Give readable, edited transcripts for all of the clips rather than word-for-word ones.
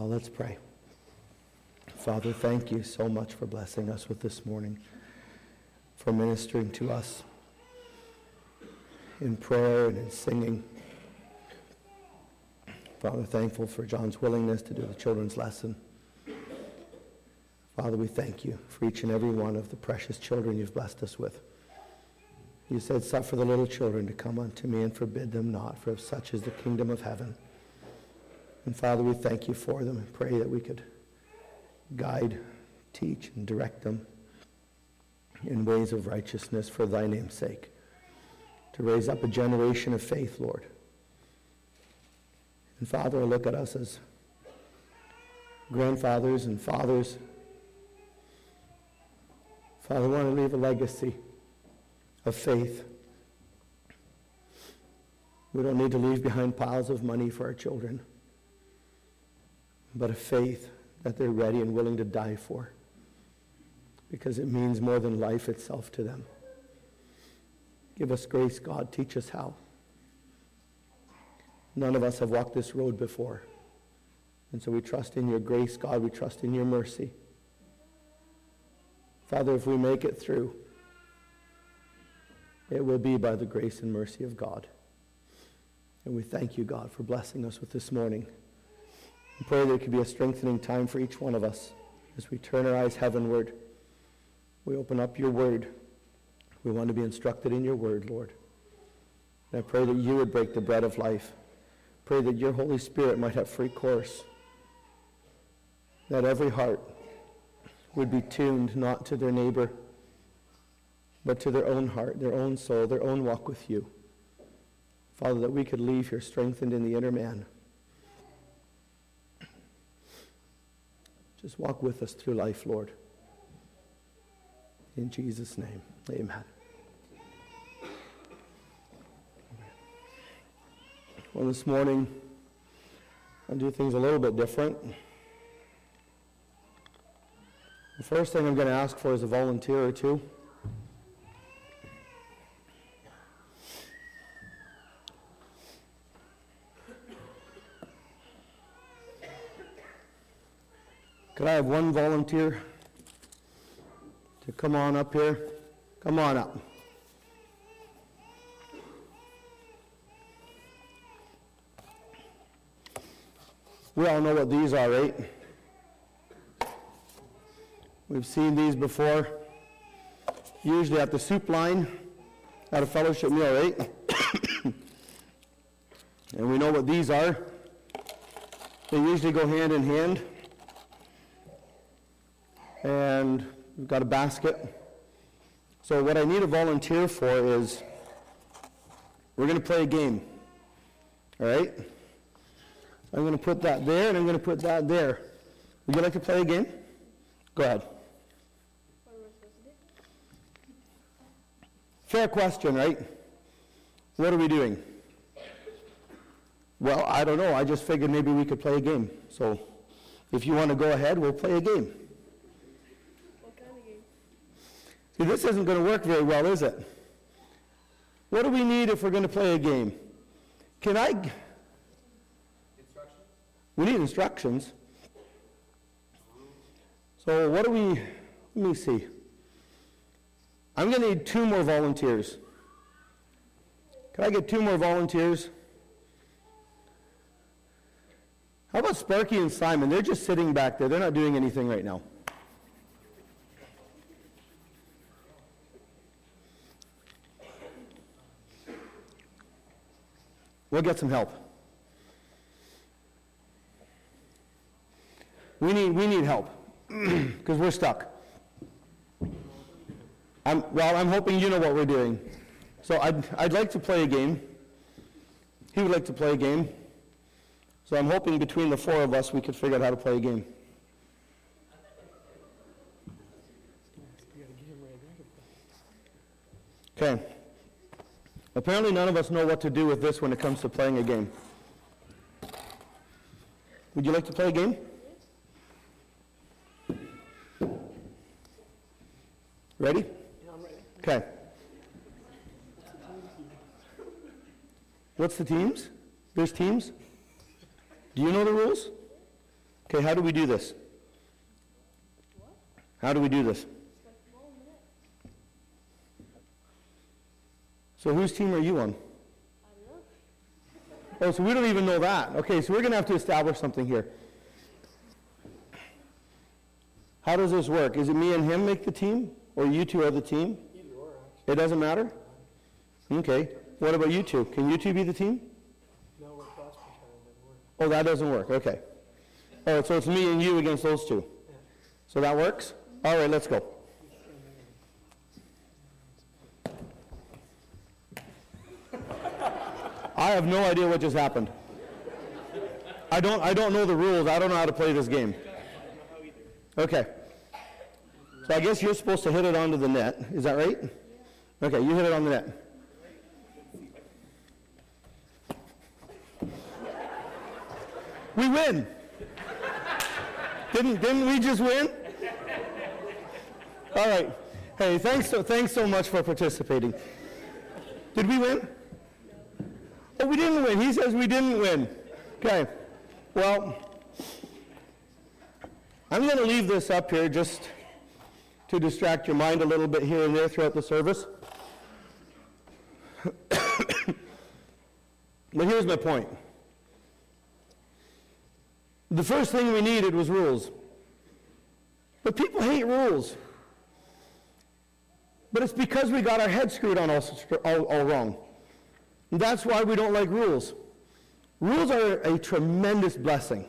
Let's pray. Father, thank you so much for blessing us with this morning, for ministering to us in prayer and in singing. Father, thankful for John's willingness to do the children's lesson. Father, we thank you for each and every one of the precious children you've blessed us with. You said, suffer the little children to come unto me and forbid them not, for of such is the kingdom of heaven. And Father, we thank you for them and pray that we could guide, teach, and direct them in ways of righteousness for thy name's sake, to raise up a generation of faith, Lord. And Father, look at us as grandfathers and fathers. Father, I want to leave a legacy of faith. We don't need to leave behind piles of money for our children, but a faith that they're ready and willing to die for, because it means more than life itself to them. Give us grace, God. Teach us how. None of us have walked this road before, and so we trust in your grace, God. We trust in your mercy. Father, if we make it through, it will be by the grace and mercy of God. And we thank you, God, for blessing us with this morning. We pray there could be a strengthening time for each one of us as we turn our eyes heavenward. We open up your word. We want to be instructed in your word, Lord. And I pray that you would break the bread of life. Pray that your Holy Spirit might have free course. That every heart would be tuned not to their neighbor, but to their own heart, their own soul, their own walk with you. Father, that we could leave here strengthened in the inner man. Just walk with us through life, Lord. In Jesus' name, amen. Well, this morning, I'll do things a little bit different. The first thing I'm going to ask for is a volunteer or two. Could I have one volunteer to come on up here? Come on up. We all know what these are, right? We've seen these before, usually at the soup line at a fellowship meal, right? And we know what these are. They usually go hand in hand. And we've got a basket. So what I need a volunteer for is, we're going to play a game. All right? So I'm going to put that there, and I'm going to put that there. Would you like to play a game? Go ahead. What am I supposed to do? Fair question, right? What are we doing? Well, I don't know. I just figured maybe we could play a game. So if you want to go ahead, we'll play a game. See, this isn't going to work very well, is it? What do we need if we're going to play a game? Instructions? We need instructions. So what do we, let me see. I'm going to need 2 more volunteers. Can I get 2 more volunteers? How about Sparky and Simon? They're just sitting back there. They're not doing anything right now. We'll get some help. We need help because we're stuck. I'm hoping you know what we're doing. So I'd like to play a game. He would like to play a game. So I'm hoping between the 4 of us we could figure out how to play a game. Okay. Apparently none of us know what to do with this when it comes to playing a game. Would you like to play a game? Ready? Yeah, I'm ready. Okay. What's the teams? There's teams? Do you know the rules? Okay, how do we do this? How do we do this? So whose team are you on? Oh, so we don't even know that. Okay, so we're going to have to establish something here. How does this work? Is it me and him make the team? Or you two are the team? Either or, actually. It doesn't matter? Okay. What about you two? Can you two be the team? No, we're cross pretending that Oh, that doesn't work. Okay. Oh, so it's me and you against those two. Yeah. So that works? All right, let's go. I have no idea what just happened. I don't know the rules. I don't know how to play this game. Okay. So I guess you're supposed to hit it onto the net. Is that right? Okay, you hit it on the net. We win. Didn't we just win? All right. Hey, thanks so much for participating. Did we win? Oh, we didn't win. He says we didn't win. Okay. Well, I'm going to leave this up here just to distract your mind a little bit here and there throughout the service. But here's my point. The first thing we needed was rules. But people hate rules. But it's because we got our heads screwed on all wrong. And that's why we don't like rules. Rules are a tremendous blessing.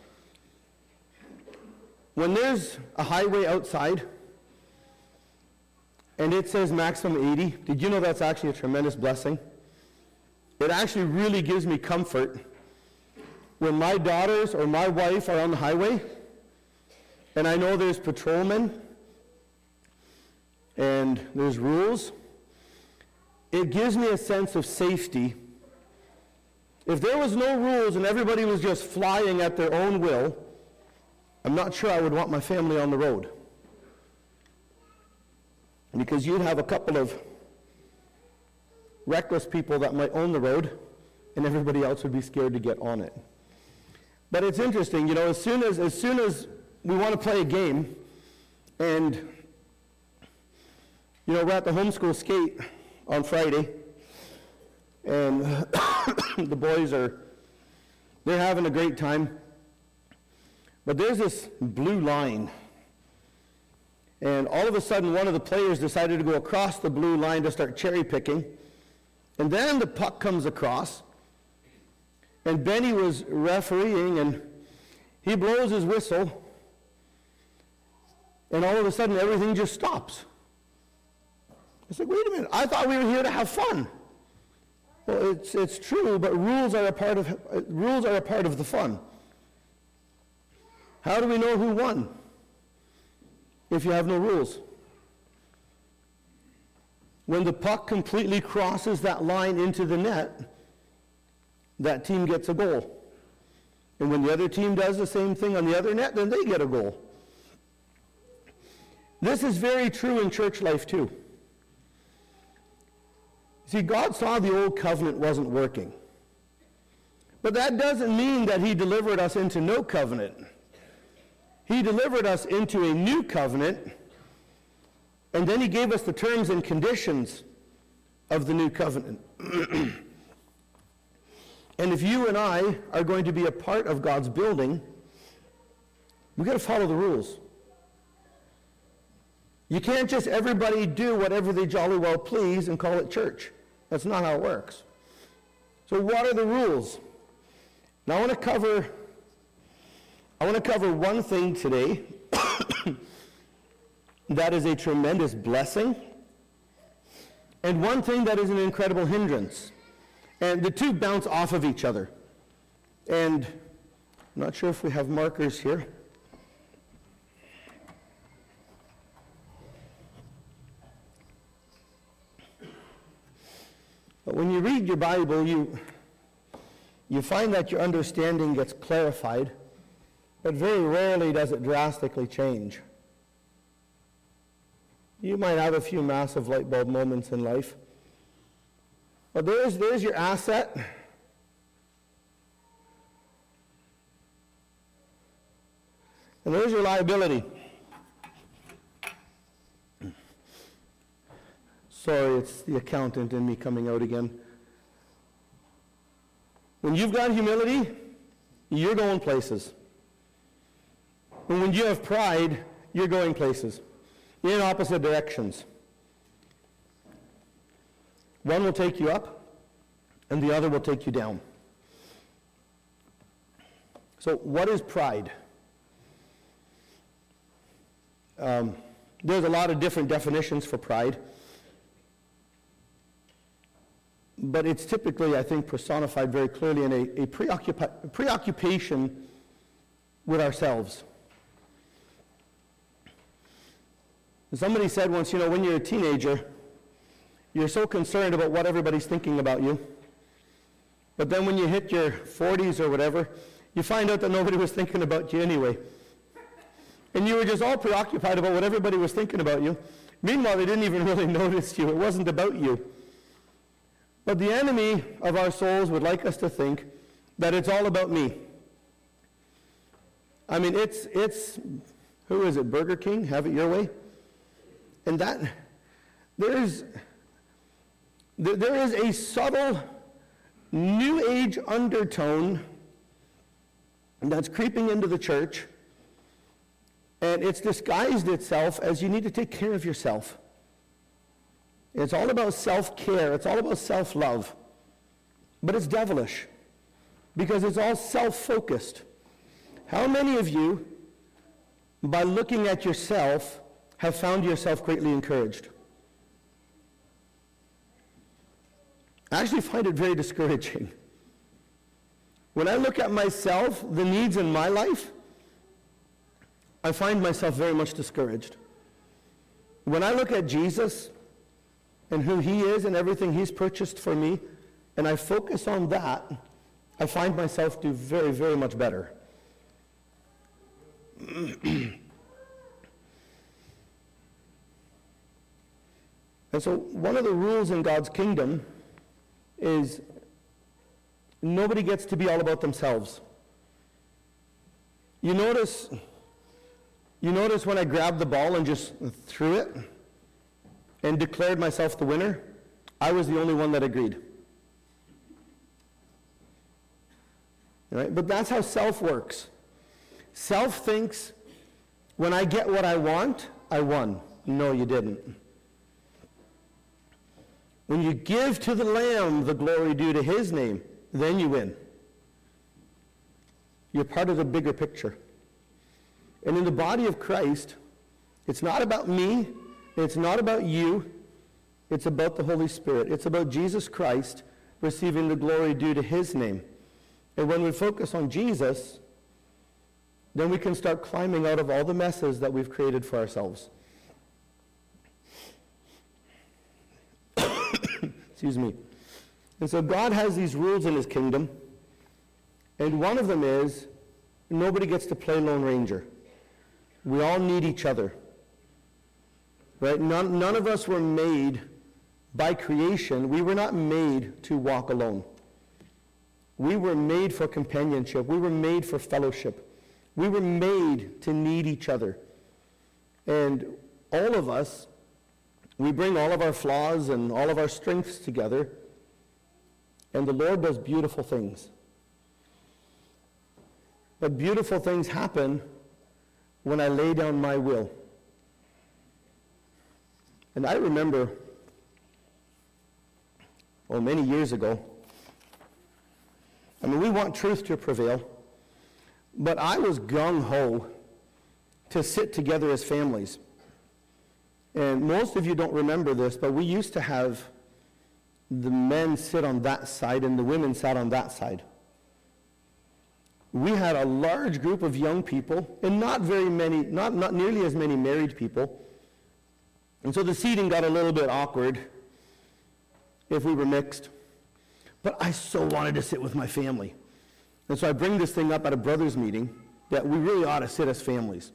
When there's a highway outside and it says maximum 80, did you know that's actually a tremendous blessing? It actually really gives me comfort when my daughters or my wife are on the highway and I know there's patrolmen and there's rules. It gives me a sense of safety. If there was no rules and everybody was just flying at their own will, I'm not sure I would want my family on the road. Because you'd have a couple of reckless people that might own the road, and everybody else would be scared to get on it. But it's interesting, as soon as we want to play a game, and we're at the homeschool skate on Friday, and the boys they're having a great time. But there's this blue line, and all of a sudden one of the players decided to go across the blue line to start cherry picking, and then the puck comes across, and Benny was refereeing, and he blows his whistle, and all of a sudden everything just stops. It's like, wait a minute, I thought we were here to have fun. Well, it's true, but rules are a part of the fun. How do we know who won if you have no rules? When the puck completely crosses that line into the net, that team gets a goal. And when the other team does the same thing on the other net, then they get a goal. This is very true in church life too. See, God saw the old covenant wasn't working. But that doesn't mean that he delivered us into no covenant. He delivered us into a new covenant, and then he gave us the terms and conditions of the new covenant. And if you and I are going to be a part of God's building, we've got to follow the rules. You can't just everybody do whatever they jolly well please and call it church. That's not how it works. So what are the rules? Now I want to cover one thing today that is a tremendous blessing, and one thing that is an incredible hindrance. And the two bounce off of each other. And I'm not sure if we have markers here. But when you read your Bible, you find that your understanding gets clarified, but very rarely does it drastically change. You might have a few massive light bulb moments in life. But there's your asset. And there's your liability. Sorry, it's the accountant in me coming out again. When you've got humility, you're going places. And when you have pride, you're going places in opposite directions. One will take you up, and the other will take you down. So what is pride? There's a lot of different definitions for pride. But it's typically, I think, personified very clearly in a preoccupation with ourselves. Somebody said once, when you're a teenager, you're so concerned about what everybody's thinking about you. But then when you hit your 40s or whatever, you find out that nobody was thinking about you anyway. And you were just all preoccupied about what everybody was thinking about you. Meanwhile, they didn't even really notice you. It wasn't about you. But the enemy of our souls would like us to think that it's all about me. I mean, it's who is it, Burger King? Have it your way? And that, there is a subtle New Age undertone that's creeping into the church, and it's disguised itself as you need to take care of yourself. It's all about self-care. It's all about self-love. But it's devilish because it's all self-focused. How many of you, by looking at yourself, have found yourself greatly encouraged? I actually find it very discouraging. When I look at myself, the needs in my life, I find myself very much discouraged. When I look at Jesus and who he is and everything he's purchased for me, and I focus on that, I find myself do very, very much better. And so one of the rules in God's kingdom is nobody gets to be all about themselves. You notice when I grabbed the ball and just threw it and declared myself the winner, I was the only one that agreed. Right? But that's how self works. Self thinks, when I get what I want, I won. No, you didn't. When you give to the Lamb the glory due to his name, then you win. You're part of the bigger picture. And in the body of Christ, it's not about me, it's not about you, it's about the Holy Spirit. It's about Jesus Christ receiving the glory due to his name. And when we focus on Jesus, then we can start climbing out of all the messes that we've created for ourselves. Excuse me. And so God has these rules in his kingdom, and one of them is nobody gets to play Lone Ranger. We all need each other. Right? None of us were made by creation. We were not made to walk alone. We were made for companionship. We were made for fellowship. We were made to need each other. And all of us, we bring all of our flaws and all of our strengths together, and the Lord does beautiful things. But beautiful things happen when I lay down my will. And I remember, many years ago, we want truth to prevail, but I was gung-ho to sit together as families. And most of you don't remember this, but we used to have the men sit on that side and the women sat on that side. We had a large group of young people and not very many, not nearly as many married people. And so the seating got a little bit awkward if we were mixed. But I so wanted to sit with my family. And so I bring this thing up at a brothers meeting that we really ought to sit as families.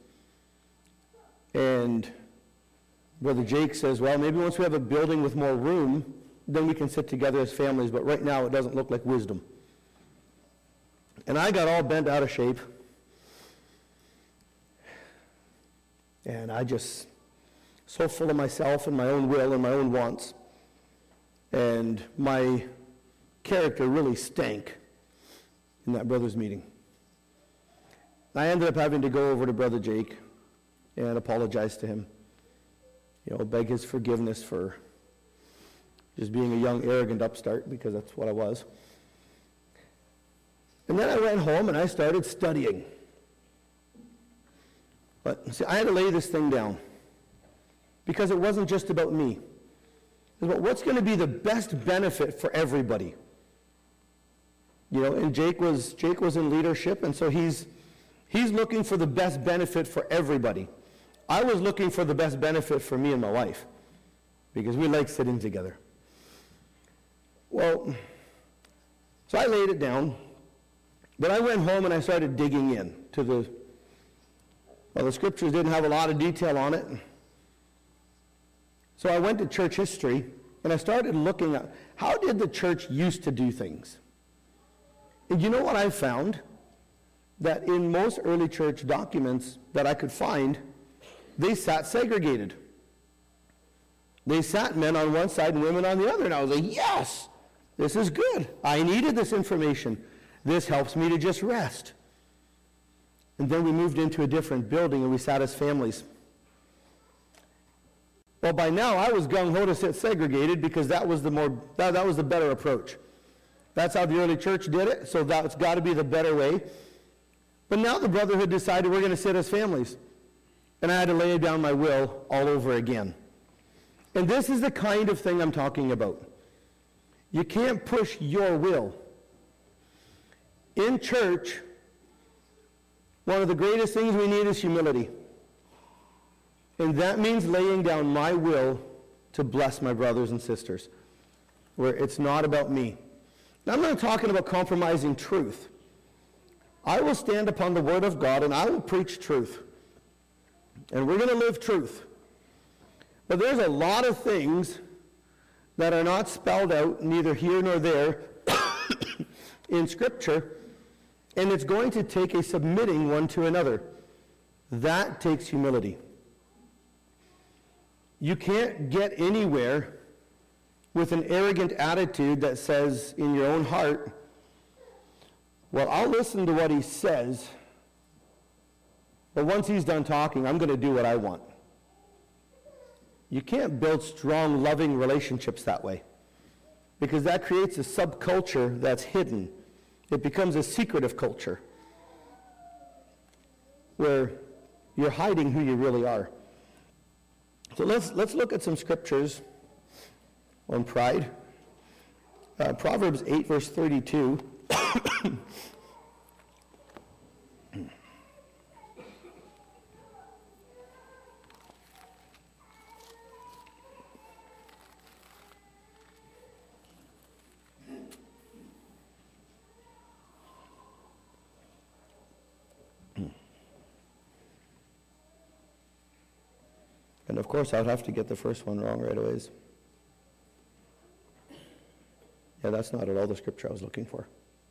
And Brother Jake says, well, maybe once we have a building with more room, then we can sit together as families, but right now it doesn't look like wisdom. And I got all bent out of shape. And I just, so full of myself and my own will and my own wants. And my character really stank in that brothers' meeting. I ended up having to go over to Brother Jake and apologize to him. Beg his forgiveness for just being a young, arrogant upstart, because that's what I was. And then I went home and I started studying. But see, I had to lay this thing down, because it wasn't just about me. It was about what's going to be the best benefit for everybody. And Jake was in leadership, and so he's looking for the best benefit for everybody. I was looking for the best benefit for me and my wife, because we like sitting together. Well, so I laid it down, but I went home and I started digging in to the scriptures didn't have a lot of detail on it. So I went to church history, and I started looking at how did the church used to do things. And you know what I found? That in most early church documents that I could find, they sat segregated. They sat men on one side and women on the other. And I was like, yes, this is good. I needed this information. This helps me to just rest. And then we moved into a different building and we sat as families. Well, by now I was gung-ho to sit segregated, because that was the better approach. That's how the early church did it, so that's got to be the better way. But now the brotherhood decided we're going to sit as families. And I had to lay down my will all over again. And this is the kind of thing I'm talking about. You can't push your will. In church, one of the greatest things we need is humility. And that means laying down my will to bless my brothers and sisters, where it's not about me. Now, I'm not talking about compromising truth. I will stand upon the Word of God and I will preach truth. And we're going to live truth. But there's a lot of things that are not spelled out, neither here nor there, in Scripture, and it's going to take a submitting one to another. That takes humility. You can't get anywhere with an arrogant attitude that says in your own heart, well, I'll listen to what he says, but once he's done talking, I'm going to do what I want. You can't build strong, loving relationships that way, because that creates a subculture that's hidden. It becomes a secretive culture where you're hiding who you really are. So let's look at some scriptures on pride. Proverbs 8, verse 32. And of course, I'd have to get the first one wrong right away. Yeah, that's not at all the scripture I was looking for.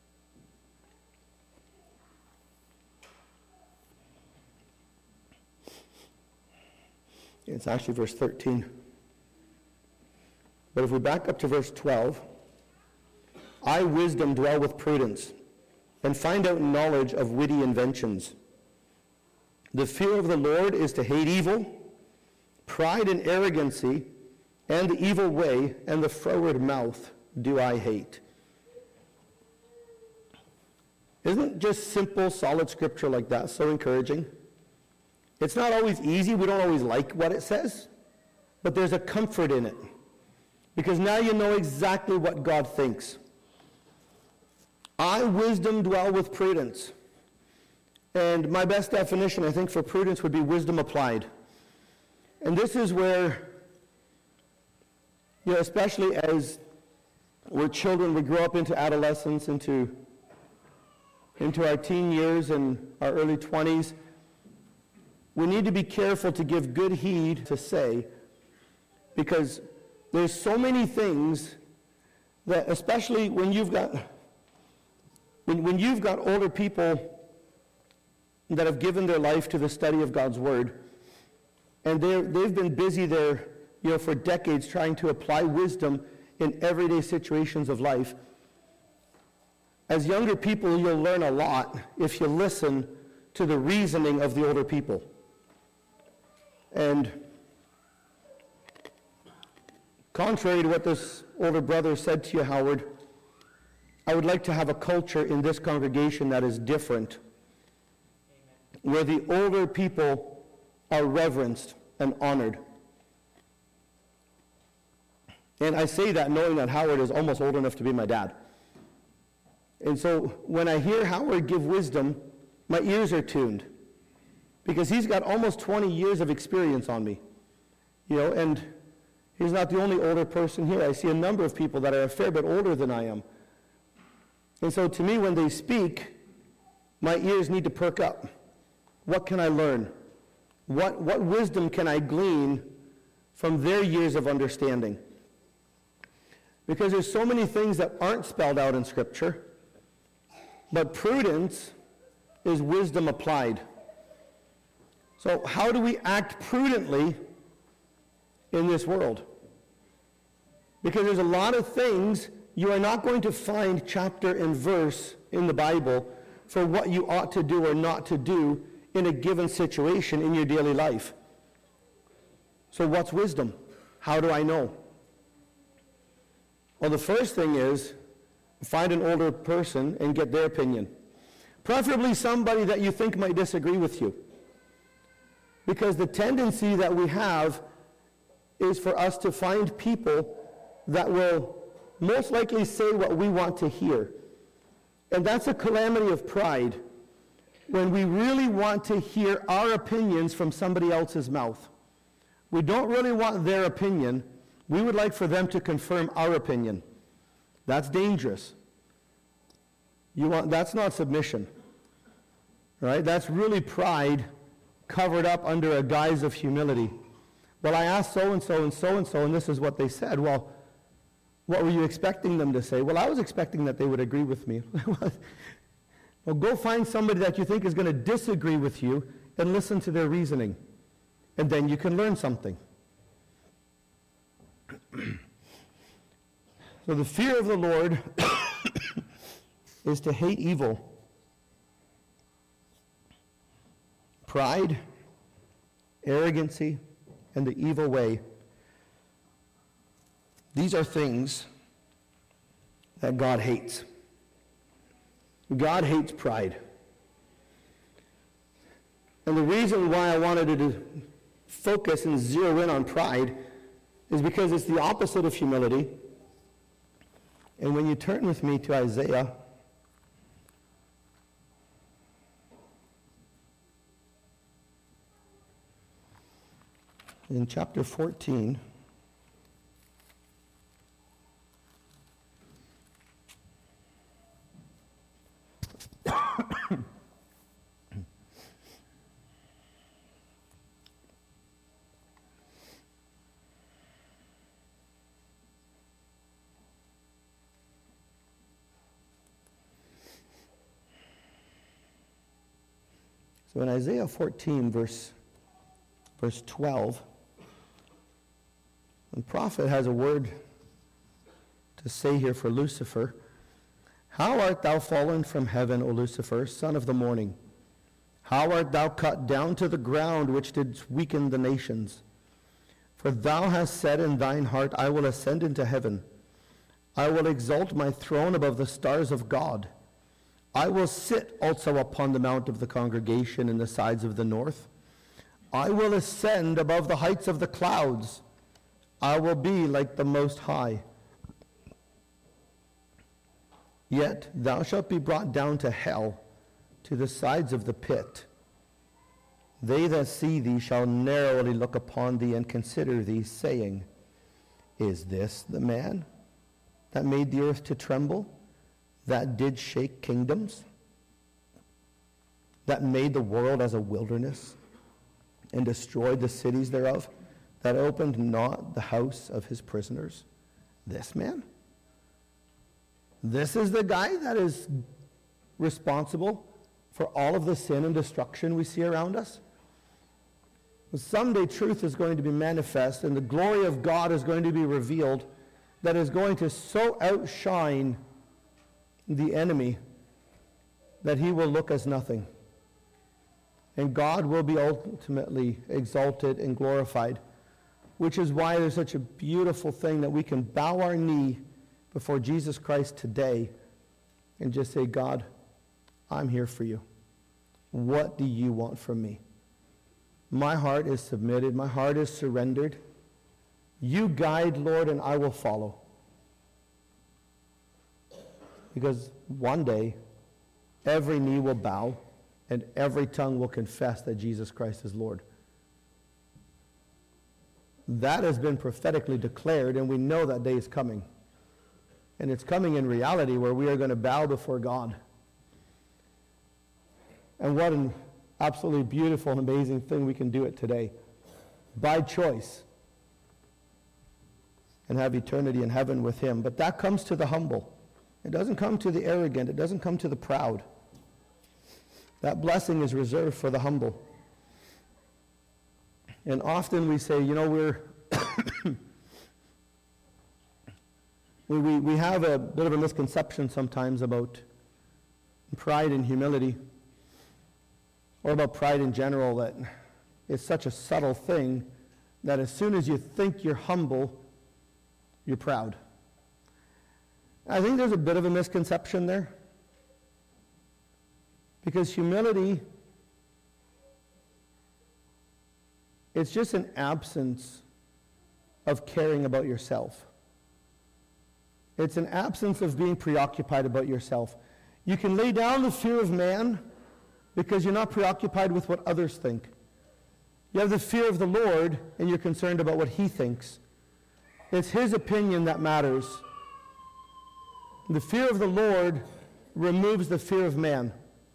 It's actually verse 13. But if we back up to verse 12, I, wisdom, dwell with prudence, and find out knowledge of witty inventions. The fear of the Lord is to hate evil, pride and arrogancy, and the evil way, and the froward mouth do I hate. Isn't just simple, solid scripture like that so encouraging? It's not always easy. We don't always like what it says, but there's a comfort in it, because now you know exactly what God thinks. I, wisdom, dwell with prudence. And my best definition, I think, for prudence would be wisdom applied. And this is where, especially as we're children, we grow up into adolescence, into our teen years and our early 20s, we need to be careful to give good heed to say, because there's so many things that, especially when you've got older people that have given their life to the study of God's Word, And they've been busy there, for decades trying to apply wisdom in everyday situations of life. As younger people, you'll learn a lot if you listen to the reasoning of the older people. And contrary to what this older brother said to you, Howard, I would like to have a culture in this congregation that is different, where the older people are reverenced and honored. And I say that knowing that Howard is almost old enough to be my dad. And so when I hear Howard give wisdom, my ears are tuned, because he's got almost 20 years of experience on me. And he's not the only older person here. I see a number of people that are a fair bit older than I am. And so to me, when they speak, my ears need to perk up. What can I learn? What wisdom can I glean from their years of understanding? Because there's so many things that aren't spelled out in Scripture, but prudence is wisdom applied. So how do we act prudently in this world? Because there's a lot of things you are not going to find chapter and verse in the Bible for what you ought to do or not to do in a given situation in your daily life. So what's wisdom? How do I know? Well, the first thing is find an older person and get their opinion. Preferably somebody that you think might disagree with you. Because the tendency that we have is for us to find people that will most likely say what we want to hear. And that's a calamity of pride, when we really want to hear our opinions from somebody else's mouth. We don't really want their opinion. We would like for them to confirm our opinion. That's dangerous. That's not submission. Right? That's really pride covered up under a guise of humility. Well, I asked so-and-so and so-and-so, and this is what they said. Well, what were you expecting them to say? Well, I was expecting that they would agree with me. Well, go find somebody that you think is going to disagree with you and listen to their reasoning. And then you can learn something. So the fear of the Lord is to hate evil. Pride, arrogancy, and the evil way. These are things that God hates. God hates pride. And the reason why I wanted to focus and zero in on pride is because it's the opposite of humility. And when you turn with me to Isaiah, in chapter 14, so in Isaiah 14, verse 12, the prophet has a word to say here for Lucifer. How art thou fallen from heaven, O Lucifer, son of the morning? How art thou cut down to the ground, which didst weaken the nations? For thou hast said in thine heart, I will ascend into heaven. I will exalt my throne above the stars of God. I will sit also upon the mount of the congregation in the sides of the north. I will ascend above the heights of the clouds. I will be like the Most High. Yet thou shalt be brought down to hell, to the sides of the pit. They that see thee shall narrowly look upon thee and consider thee, saying, Is this the man that made the earth to tremble, that did shake kingdoms, that made the world as a wilderness, and destroyed the cities thereof, that opened not the house of his prisoners? This man? This is the guy that is responsible for all of the sin and destruction we see around us? Someday truth is going to be manifest and the glory of God is going to be revealed that is going to so outshine the enemy that he will look as nothing. And God will be ultimately exalted and glorified, which is why there's such a beautiful thing that we can bow our knee before Jesus Christ today and just say, God, I'm here for you. What do you want from me? My heart is submitted. My heart is surrendered. You guide, Lord, and I will follow. Because one day, every knee will bow and every tongue will confess that Jesus Christ is Lord. That has been prophetically declared, and we know that day is coming. And it's coming in reality where we are going to bow before God. And what an absolutely beautiful and amazing thing we can do it today. By choice. And have eternity in heaven with him. But that comes to the humble. It doesn't come to the arrogant. It doesn't come to the proud. That blessing is reserved for the humble. And often we say, you know, we have a bit of a misconception sometimes about pride and humility, or about pride in general, that it's such a subtle thing that as soon as you think you're humble, you're proud. I think there's a bit of a misconception there. Because humility, it's just an absence of caring about yourself. It's an absence of being preoccupied about yourself. You can lay down the fear of man because you're not preoccupied with what others think. You have the fear of the Lord and you're concerned about what he thinks. It's his opinion that matters. The fear of the Lord removes the fear of man.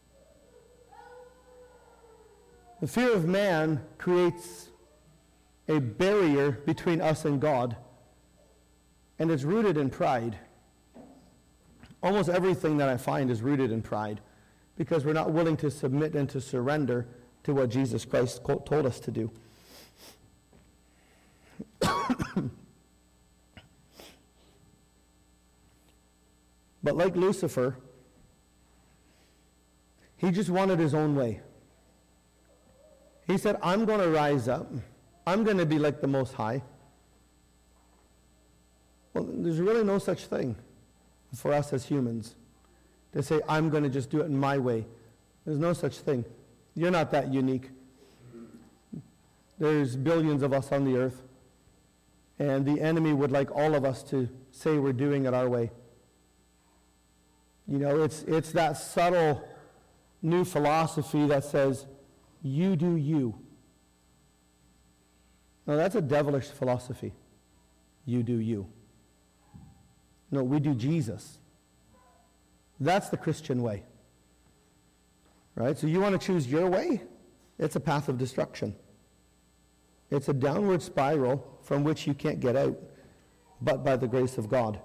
The fear of man creates a barrier between us and God, and it's rooted in pride. Almost everything that I find is rooted in pride, because we're not willing to submit and to surrender to what Jesus Christ told us to do. But like Lucifer, he just wanted his own way. He said, I'm going to rise up. I'm going to be like the Most High. Well, there's really no such thing for us as humans to say, I'm going to just do it in my way. There's no such thing. You're not that unique. There's billions of us on the earth, and the enemy would like all of us to say we're doing it our way. You know, it's that subtle new philosophy that says, you do you. No, that's a devilish philosophy. You do you. No, we do Jesus. That's the Christian way. Right? So you want to choose your way? It's a path of destruction. It's a downward spiral from which you can't get out, but by the grace of God.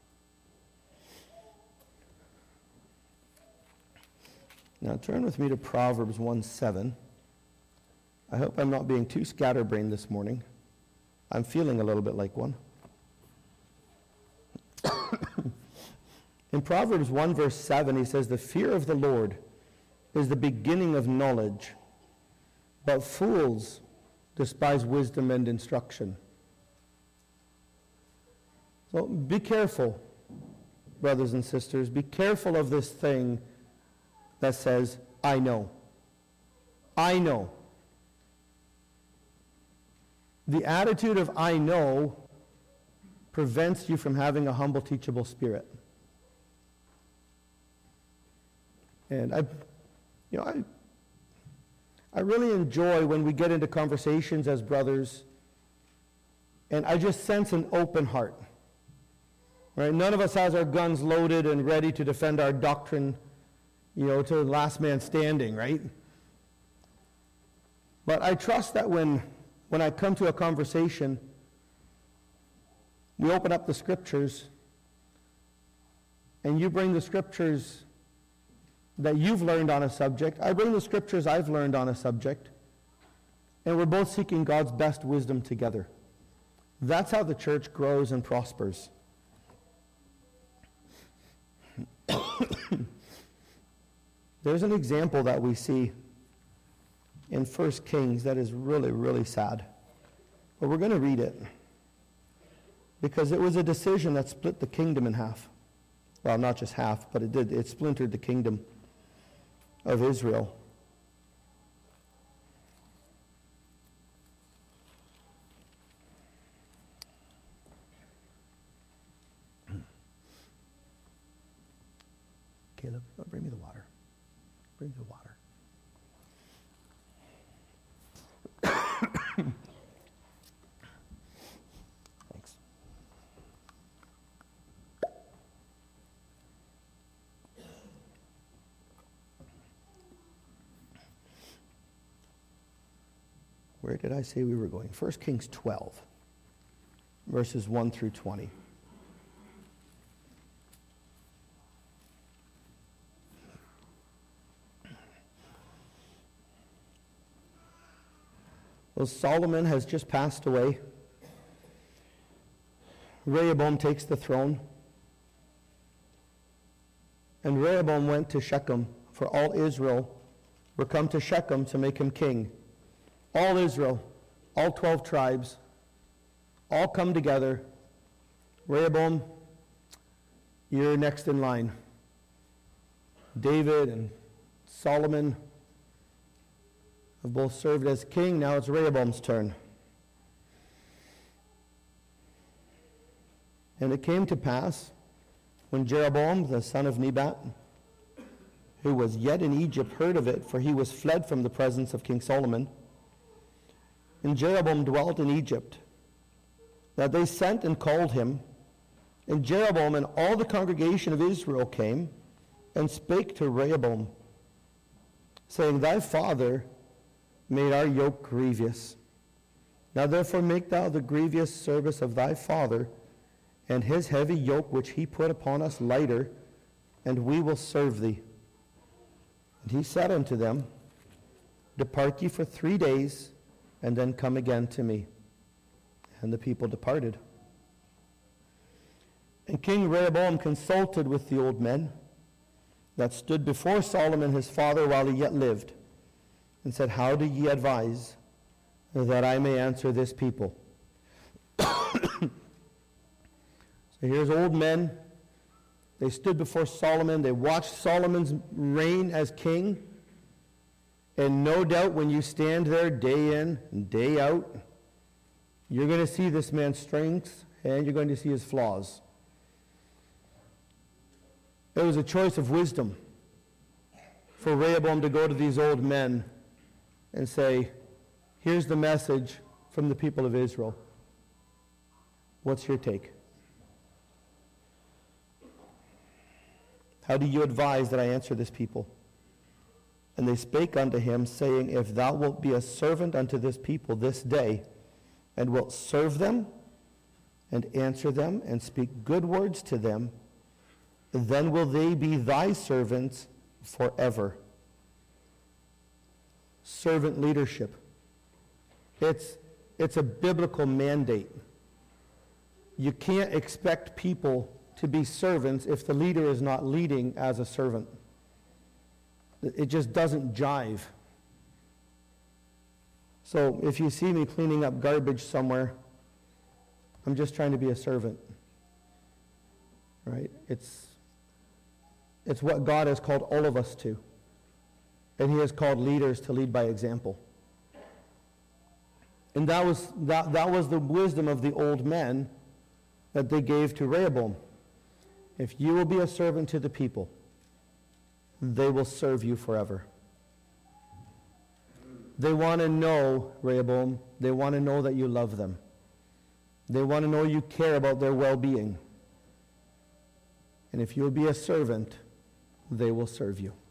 Now turn with me to Proverbs 1:7. I hope I'm not being too scatterbrained this morning. I'm feeling a little bit like one. In Proverbs 1 verse 7, he says, the fear of the Lord is the beginning of knowledge, but fools despise wisdom and instruction. So be careful, brothers and sisters. Be careful of this thing that says, I know. I know. The attitude of I know prevents you from having a humble, teachable spirit. And I really enjoy when we get into conversations as brothers, and I just sense an open heart. Right? None of us has our guns loaded and ready to defend our doctrine, to the last man standing, right? But I trust that when I come to a conversation, we open up the scriptures, and you bring the scriptures that you've learned on a subject. I bring the scriptures I've learned on a subject. And we're both seeking God's best wisdom together. That's how the church grows and prospers. There's an example that we see in 1 Kings that is really, really sad. But we're going to read it because it was a decision that split the kingdom in half. Well, not just half, but it splintered the kingdom of Israel. Caleb, bring me the water. Bring me the water. Thanks. Where did I say we were going? 1 Kings 12, verses 1 through 20. Well, Solomon has just passed away. Rehoboam takes the throne. And Rehoboam went to Shechem, for all Israel were come to Shechem to make him king. All Israel, all 12 tribes, all come together. Rehoboam, you're next in line. David and Solomon have both served as king. Now it's Rehoboam's turn. And it came to pass, when Jeroboam, the son of Nebat, who was yet in Egypt, heard of it, for he was fled from the presence of King Solomon, and Jeroboam dwelt in Egypt, that they sent and called him, and Jeroboam and all the congregation of Israel came and spake to Rehoboam, saying, Thy father made our yoke grievous. Now therefore make thou the grievous service of thy father, and his heavy yoke which he put upon us lighter, and we will serve thee. And he said unto them, Depart ye for 3 days, and then come again to me. And the people departed. And King Rehoboam consulted with the old men that stood before Solomon his father while he yet lived, and said, How do ye advise that I may answer this people? So here's old men. They stood before Solomon. They watched Solomon's reign as king. And no doubt when you stand there day in and day out, you're going to see this man's strengths and you're going to see his flaws. It was a choice of wisdom for Rehoboam to go to these old men and say, here's the message from the people of Israel. What's your take? How do you advise that I answer this people? And they spake unto him, saying, If thou wilt be a servant unto this people this day, and wilt serve them, and answer them, and speak good words to them, then will they be thy servants forever. Servant leadership. It's a biblical mandate. You can't expect people to be servants if the leader is not leading as a servant. It just doesn't jive. So if you see me cleaning up garbage somewhere, I'm just trying to be a servant. Right? It's what God has called all of us to. And he has called leaders to lead by example. And that was the wisdom of the old men that they gave to Rehoboam. If you will be a servant to the people, they will serve you forever. They want to know, Rehoboam, they want to know that you love them. They want to know you care about their well-being. And if you will be a servant, they will serve you.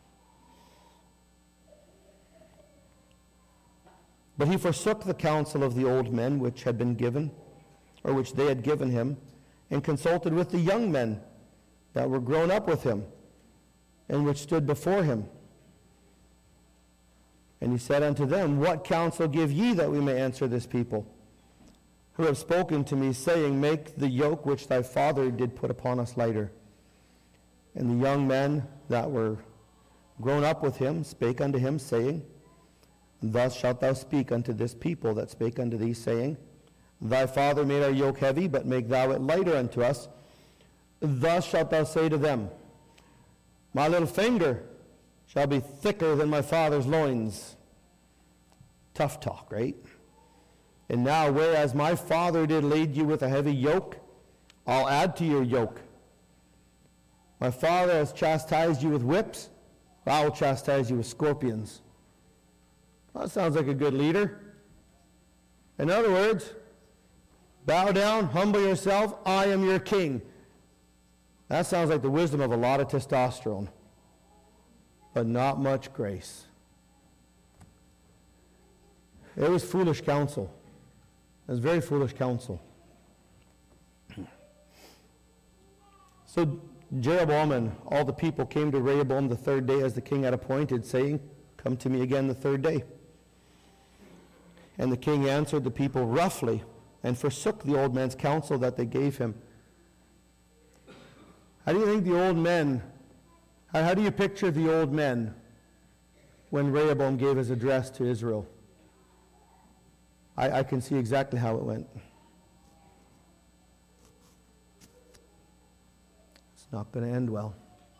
But he forsook the counsel of the old men which had been given, or which they had given him, and consulted with the young men that were grown up with him, and which stood before him. And he said unto them, What counsel give ye that we may answer this people, who have spoken to me, saying, Make the yoke which thy father did put upon us lighter? And the young men that were grown up with him spake unto him, saying, Thus shalt thou speak unto this people that spake unto thee, saying, Thy father made our yoke heavy, but make thou it lighter unto us. Thus shalt thou say to them, My little finger shall be thicker than my father's loins. Tough talk, right? And now, whereas my father did lead you with a heavy yoke, I'll add to your yoke. My father has chastised you with whips, I will chastise you with scorpions. Well, that sounds like a good leader. In other words, bow down, humble yourself, I am your king. That sounds like the wisdom of a lot of testosterone, but not much grace. It was foolish counsel. It was very foolish counsel. So Jeroboam and all the people came to Rehoboam the third day as the king had appointed, saying, Come to me again the third day. And the king answered the people roughly, and forsook the old men's counsel that they gave him. How do you think the old men, how do you picture the old men when Rehoboam gave his address to Israel? I can see exactly how it went. It's not going to end well.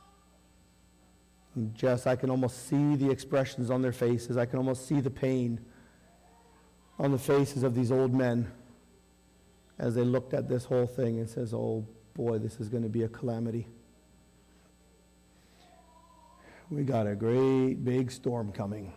I can almost see the expressions on their faces. I can almost see the pain on the faces of these old men as they looked at this whole thing and says, oh boy, this is going to be a calamity. We got a great big storm coming.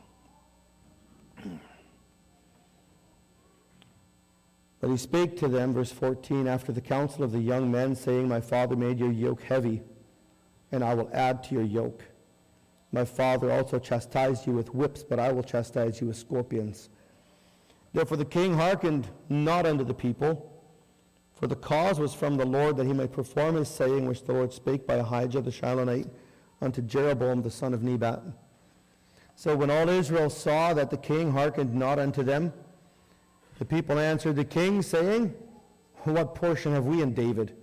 But he spake to them, verse 14, after the counsel of the young men, saying, My father made your yoke heavy, and I will add to your yoke. My father also chastised you with whips, but I will chastise you with scorpions. Therefore the king hearkened not unto the people, for the cause was from the Lord, that he might perform his saying, which the Lord spake by Ahijah the Shilonite unto Jeroboam the son of Nebat. So when all Israel saw that the king hearkened not unto them, the people answered the king, saying, What portion have we in David?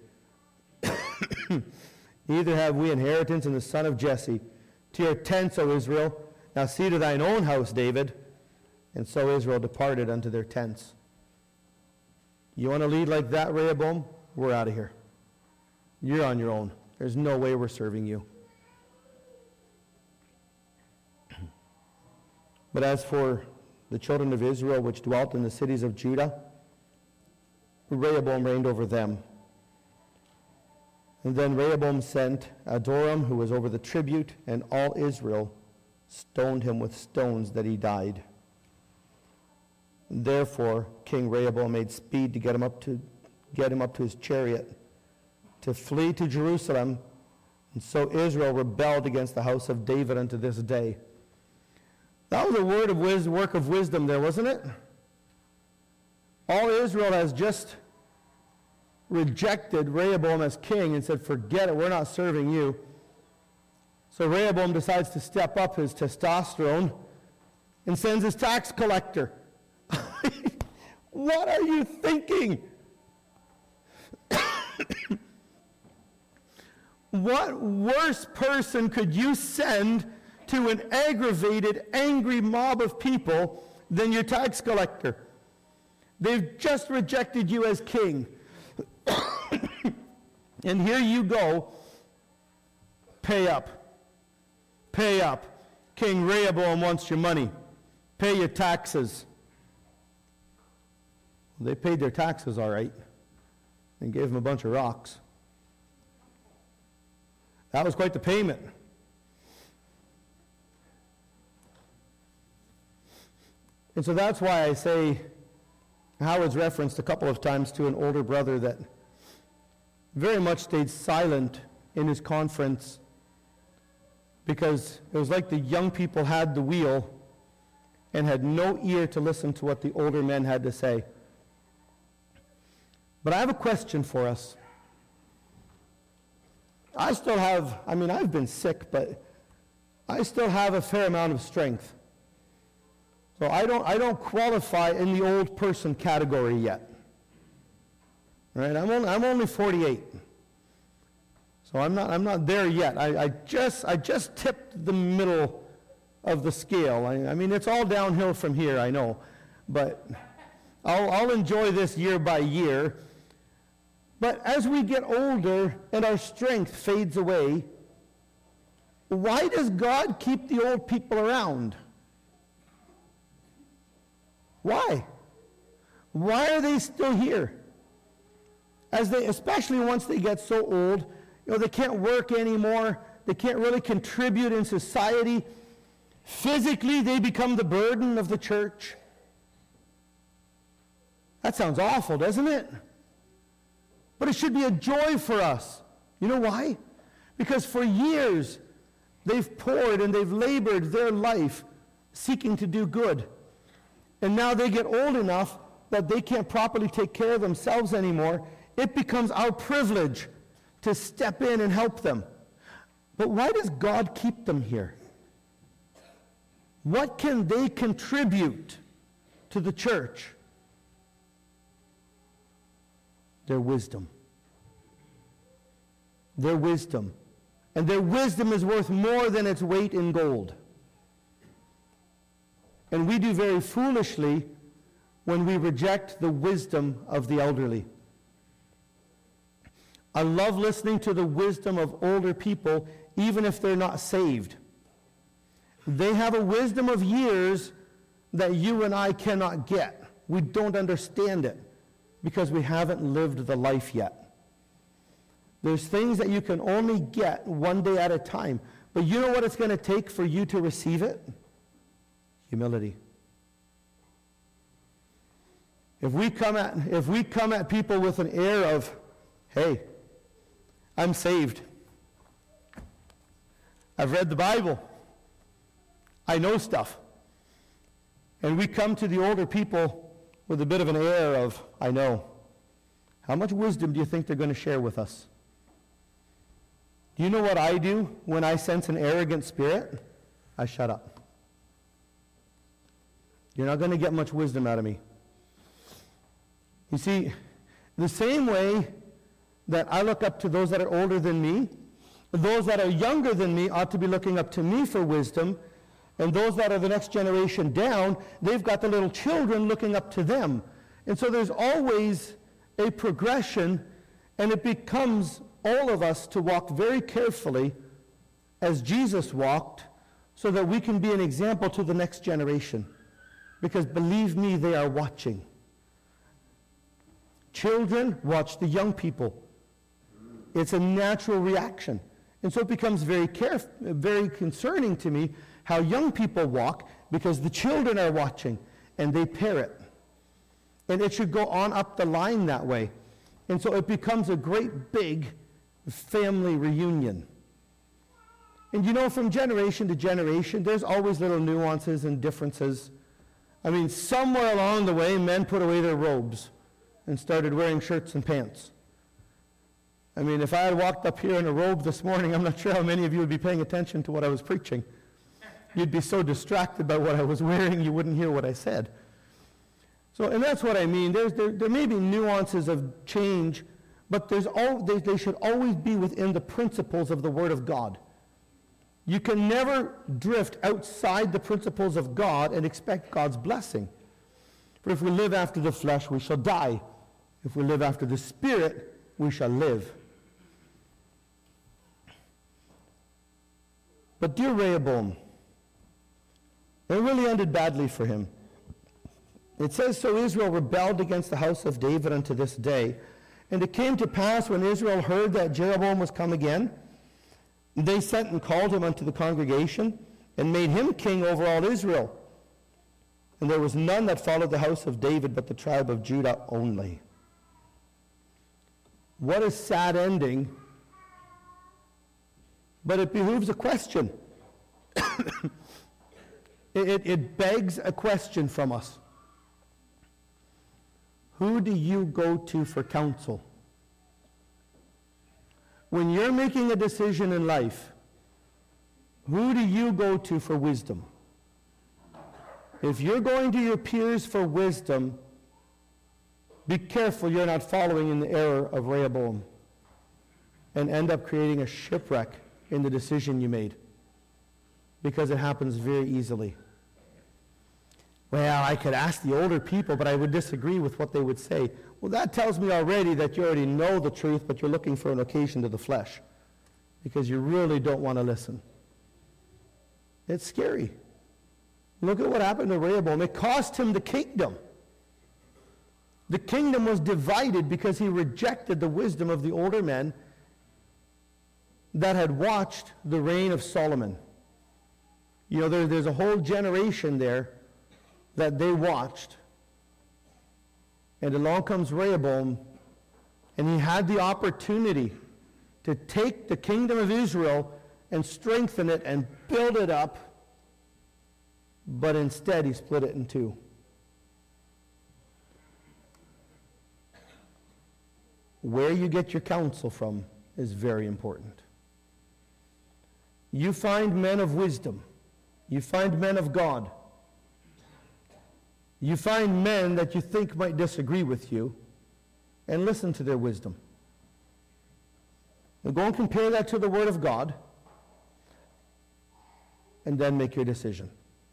Neither have we inheritance in the son of Jesse. To your tents, O Israel. Now see to thine own house, David. And so Israel departed unto their tents. You want to lead like that, Rehoboam? We're out of here. You're on your own. There's no way we're serving you. But as for the children of Israel which dwelt in the cities of Judah, Rehoboam reigned over them. And then Rehoboam sent Adoram, who was over the tribute, and all Israel stoned him with stones that he died. Therefore King Rehoboam made speed to get him up to his chariot, to flee to Jerusalem. And so Israel rebelled against the house of David unto this day. That was a work of wisdom there, wasn't it? All Israel has just rejected Rehoboam as king and said, forget it, we're not serving you. So Rehoboam decides to step up his testosterone and sends his tax collector. What are you thinking? What worse person could you send to an aggravated, angry mob of people than your tax collector? They've just rejected you as king. And here you go. Pay up. Pay up. King Rehoboam wants your money. Pay your taxes. They paid their taxes all right and gave him a bunch of rocks. That was quite the payment. And so that's why I say Howard's referenced a couple of times to an older brother that very much stayed silent in his conference because it was like the young people had the wheel and had no ear to listen to what the older men had to say. But I have a question for us. I've been sick, but I still have a fair amount of strength. So I don't qualify in the old person category yet. Right? I'm only 48. So I'm not there yet. I just tipped the middle of the scale. I mean, it's all downhill from here, I know. But I'll enjoy this year by year. But as we get older and our strength fades away, why does God keep the old people around? Why? Why are they still here? Especially once they get so old, they can't work anymore. They can't really contribute in society. Physically, they become the burden of the church. That sounds awful, doesn't it? But it should be a joy for us. You know why? Because for years, they've poured and they've labored their life seeking to do good. And now they get old enough that they can't properly take care of themselves anymore. It becomes our privilege to step in and help them. But why does God keep them here? What can they contribute to the church? Their wisdom. Their wisdom. And their wisdom is worth more than its weight in gold. And we do very foolishly when we reject the wisdom of the elderly. I love listening to the wisdom of older people, even if they're not saved. They have a wisdom of years that you and I cannot get. We don't understand it because we haven't lived the life yet. There's things that you can only get one day at a time. But you know what it's going to take for you to receive it? Humility. If we come at people with an air of, hey, I'm saved. I've read the Bible. I know stuff. And we come to the older people with a bit of an air of, I know. How much wisdom do you think they're going to share with us? Do you know what I do when I sense an arrogant spirit? I shut up. You're not going to get much wisdom out of me. You see, the same way that I look up to those that are older than me, those that are younger than me ought to be looking up to me for wisdom, and those that are the next generation down, they've got the little children looking up to them. And so there's always a progression, and it becomes all of us to walk very carefully as Jesus walked so that we can be an example to the next generation. Because believe me, they are watching. Children watch the young people. It's a natural reaction. And so it becomes very concerning to me how young people walk because the children are watching and they parrot. And it should go on up the line that way. And so it becomes a great big family reunion. And you know, from generation to generation, there's always little nuances and differences. I mean, somewhere along the way, men put away their robes and started wearing shirts and pants. I mean, if I had walked up here in a robe this morning, I'm not sure how many of you would be paying attention to what I was preaching. You'd be so distracted by what I was wearing, you wouldn't hear what I said. So, and that's what I mean. There may be nuances of change, but they should always be within the principles of the Word of God. You can never drift outside the principles of God and expect God's blessing. For if we live after the flesh, we shall die. If we live after the Spirit, we shall live. But dear Rehoboam, it really ended badly for him. It says, so Israel rebelled against the house of David unto this day. And it came to pass when Israel heard that Jeroboam was come again, they sent and called him unto the congregation and made him king over all Israel. And there was none that followed the house of David but the tribe of Judah only. What a sad ending. But it behooves a question. It begs a question from us. Who do you go to for counsel? When you're making a decision in life, who do you go to for wisdom? If you're going to your peers for wisdom, be careful you're not following in the error of Rehoboam and end up creating a shipwreck in the decision you made, because it happens very easily. Well, I could ask the older people, but I would disagree with what they would say. Well, that tells me already that you already know the truth, but you're looking for an occasion to the flesh, because you really don't want to listen. It's scary. Look at what happened to Rehoboam. It cost him the kingdom. The kingdom was divided because he rejected the wisdom of the older men that had watched the reign of Solomon. You know, there's a whole generation there that they watched. And along comes Rehoboam, and he had the opportunity to take the kingdom of Israel and strengthen it and build it up, but instead he split it in two. Where you get your counsel from is very important. You find men of wisdom. You find men of God. You find men that you think might disagree with you, and listen to their wisdom. And go and compare that to the Word of God, and then make your decision.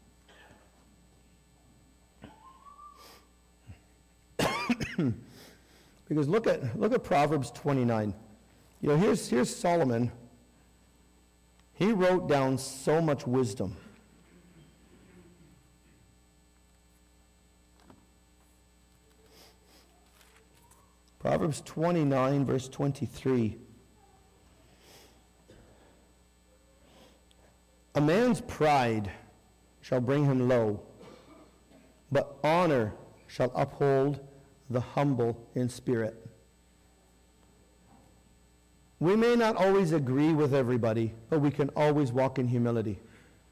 Because look at Proverbs 29. You know, here's Solomon. He wrote down so much wisdom. Proverbs 29, verse 23. A man's pride shall bring him low, but honor shall uphold the humble in spirit. We may not always agree with everybody, but we can always walk in humility.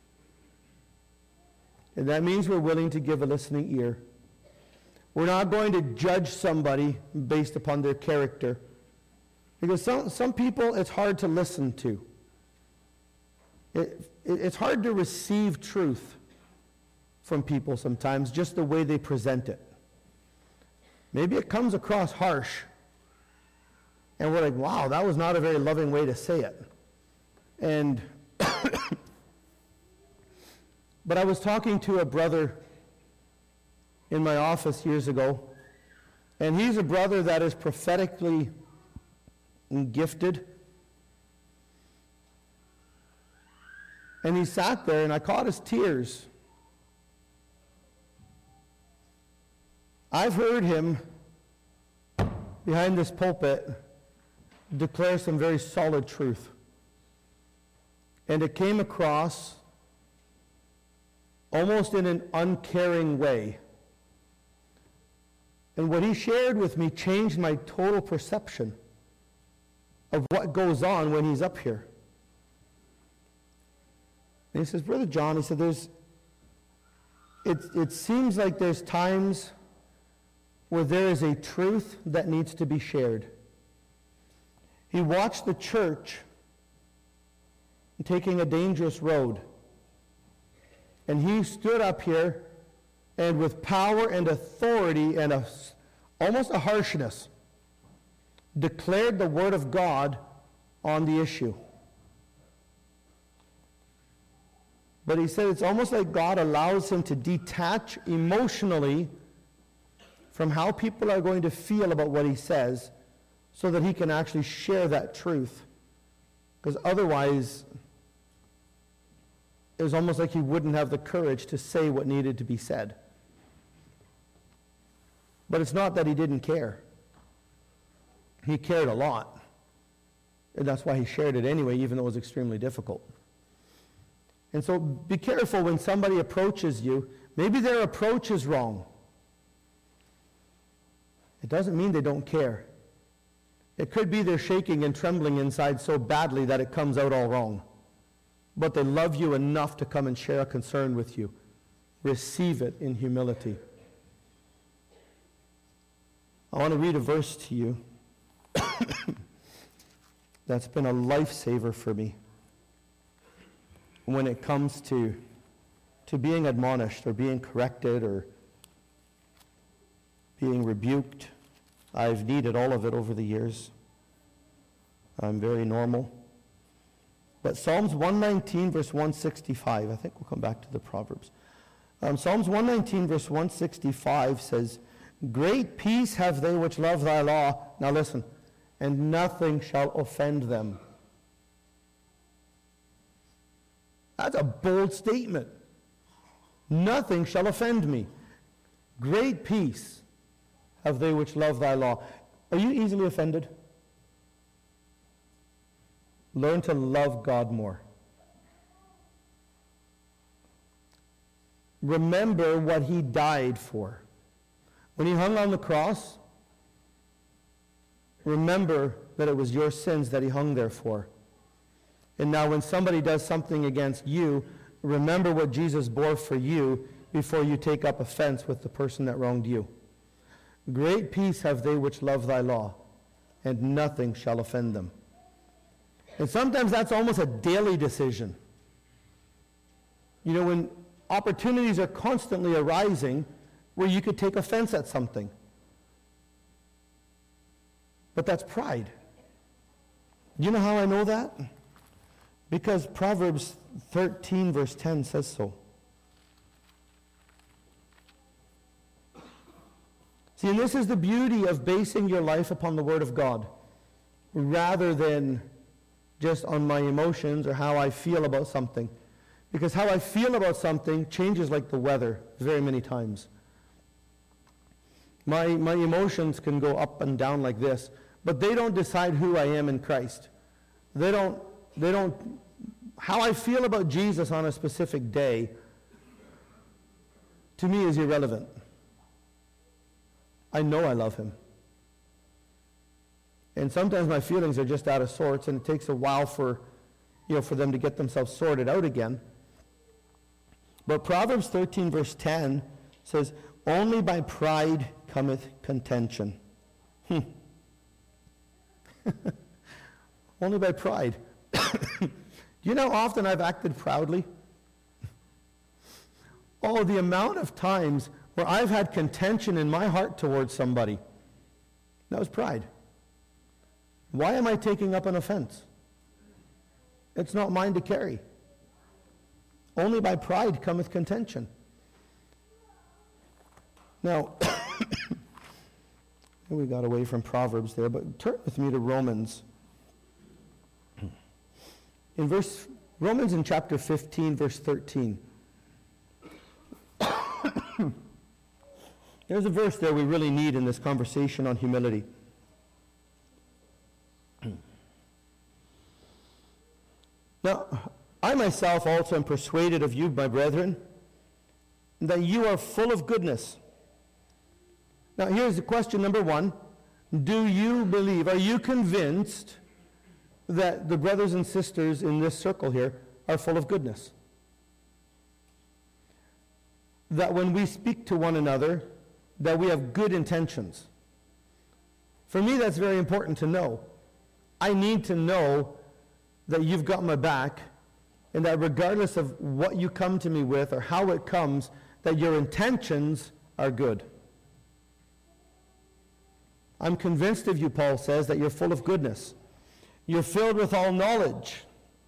And that means we're willing to give a listening ear. We're not going to judge somebody based upon their character. Because some people, it's hard to listen to. It's hard to receive truth from people sometimes, just the way they present it. Maybe it comes across harsh, and we're like, wow, that was not a very loving way to say it. And but I was talking to a brother in my office years ago, and he's a brother that is prophetically gifted. And he sat there, and I caught his tears. I've heard him, behind this pulpit, declare some very solid truth. And it came across almost in an uncaring way. And what he shared with me changed my total perception of what goes on when he's up here. And he says, Brother John, he said, it seems like there's times where there is a truth that needs to be shared. He watched the church taking a dangerous road. And he stood up here and with power and authority and almost a harshness declared the word of God on the issue. But he said it's almost like God allows him to detach emotionally from how people are going to feel about what he says so that he can actually share that truth. Because otherwise, it was almost like he wouldn't have the courage to say what needed to be said. But it's not that he didn't care. He cared a lot. And that's why he shared it anyway, even though it was extremely difficult. And so be careful when somebody approaches you. Maybe their approach is wrong. It doesn't mean they don't care. It could be they're shaking and trembling inside so badly that it comes out all wrong. But they love you enough to come and share a concern with you. Receive it in humility. I want to read a verse to you that's been a lifesaver for me when it comes to to being admonished or being corrected or being rebuked. I've needed all of it over the years. I'm very normal. But Psalms 119, verse 165, I think we'll come back to the Proverbs. Psalms 119, verse 165 says, "Great peace have they which love thy law." Now listen. "And nothing shall offend them." That's a bold statement. Nothing shall offend me. Great peace have they which love thy law. Are you easily offended? Learn to love God more. Remember what he died for. When he hung on the cross, remember that it was your sins that he hung there for. And now when somebody does something against you, remember what Jesus bore for you before you take up offense with the person that wronged you. Great peace have they which love thy law, and nothing shall offend them. And sometimes that's almost a daily decision. You know, when opportunities are constantly arising where you could take offense at something. But that's pride. You know how I know that? Because Proverbs 13, verse 10 says so. See, and this is the beauty of basing your life upon the Word of God, rather than just on my emotions or how I feel about something. Because how I feel about something changes like the weather very many times. My emotions can go up and down like this, but they don't decide who I am in Christ. They don't, how I feel about Jesus on a specific day, to me, is irrelevant. I know I love him. And sometimes my feelings are just out of sorts, and it takes a while for them to get themselves sorted out again. But Proverbs 13, verse 10 says, "Only by pride cometh contention." Only by pride. Do you know how often I've acted proudly? Oh, the amount of times where I've had contention in my heart towards somebody. That was pride. Why am I taking up an offense? It's not mine to carry. Only by pride cometh contention. Now, we got away from Proverbs there, but turn with me to Romans. Romans in chapter 15, verse 13. There's a verse there we really need in this conversation on humility. Now, I myself also am persuaded of you, my brethren, that you are full of goodness. Now, here's the question number one. Do you believe, are you convinced that the brothers and sisters in this circle here are full of goodness? That when we speak to one another, that we have good intentions? For me, that's very important to know. I need to know that you've got my back, and that regardless of what you come to me with or how it comes, that your intentions are good. I'm convinced of you, Paul says, that you're full of goodness. You're filled with all knowledge.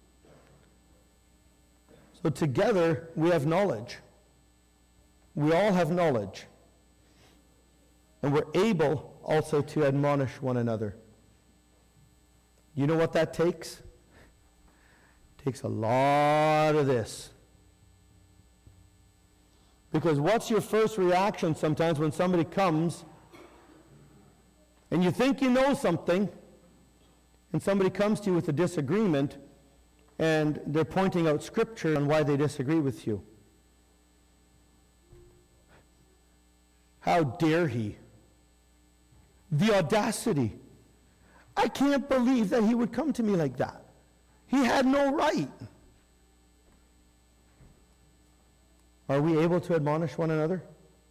So together, we have knowledge. We all have knowledge. And we're able also to admonish one another. You know what that takes? It takes a lot of this. Because what's your first reaction sometimes when somebody comes and you think you know something, and somebody comes to you with a disagreement, and they're pointing out Scripture on why they disagree with you? How dare he? The audacity. I can't believe that he would come to me like that. He had no right. Are we able to admonish one another?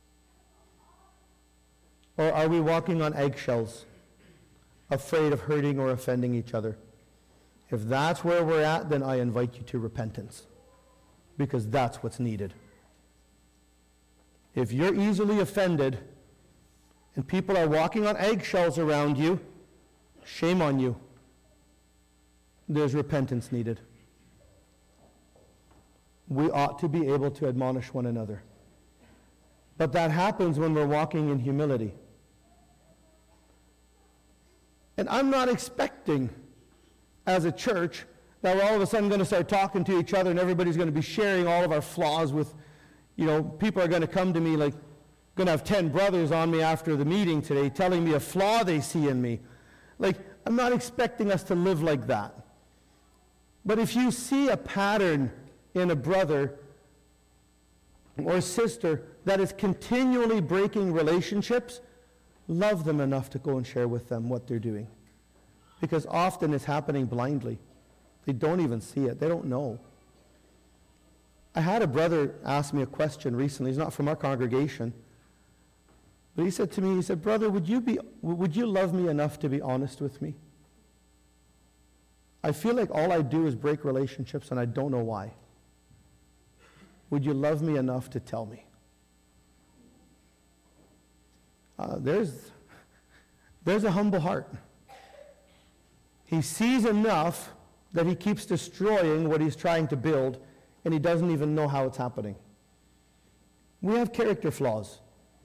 Or are we walking on eggshells, afraid of hurting or offending each other? If that's where we're at, then I invite you to repentance, because that's what's needed. If you're easily offended and people are walking on eggshells around you, shame on you. There's repentance needed. We ought to be able to admonish one another. But that happens when we're walking in humility. And I'm not expecting, as a church, that we're all of a sudden going to start talking to each other and everybody's going to be sharing all of our flaws with, people are going to come to me like, going to have 10 brothers on me after the meeting today telling me a flaw they see in me. Like, I'm not expecting us to live like that. But if you see a pattern in a brother or sister that is continually breaking relationships, love them enough to go and share with them what they're doing. Because often it's happening blindly. They don't even see it. They don't know. I had a brother ask me a question recently. He's not from our congregation. But he said to me, brother, would you love me enough to be honest with me? I feel like all I do is break relationships and I don't know why. Would you love me enough to tell me? There's a humble heart. He sees enough that he keeps destroying what he's trying to build, and he doesn't even know how it's happening. We have character flaws.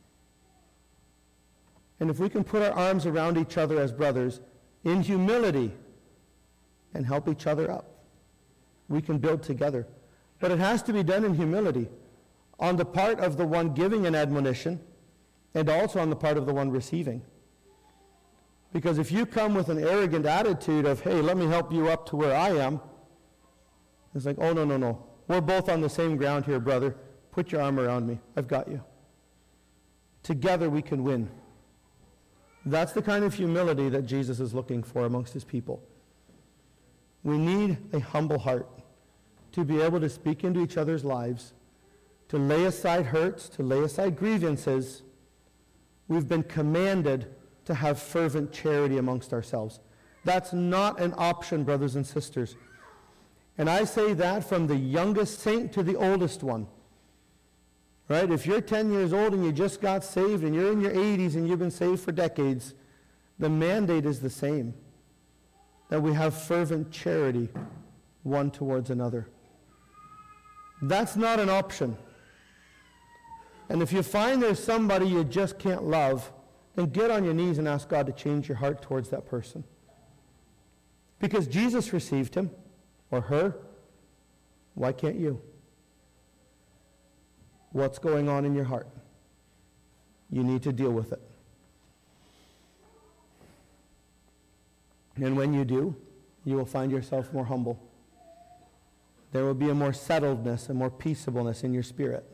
And if we can put our arms around each other as brothers in humility and help each other up, we can build together. But it has to be done in humility on the part of the one giving an admonition and also on the part of the one receiving. Because if you come with an arrogant attitude of, hey, let me help you up to where I am, it's like, oh, no. We're both on the same ground here, brother. Put your arm around me. I've got you. Together we can win. That's the kind of humility that Jesus is looking for amongst his people. We need a humble heart to be able to speak into each other's lives, to lay aside hurts, to lay aside grievances. We've been commanded to have fervent charity amongst ourselves. That's not an option, brothers and sisters. And I say that from the youngest saint to the oldest one. Right? If you're 10 years old and you just got saved and you're in your 80s and you've been saved for decades, the mandate is the same. That we have fervent charity one towards another. That's not an option. And if you find there's somebody you just can't love, then get on your knees and ask God to change your heart towards that person. Because Jesus received him or her. Why can't you? What's going on in your heart? You need to deal with it. And when you do, you will find yourself more humble. There will be a more settledness, a more peaceableness in your spirit.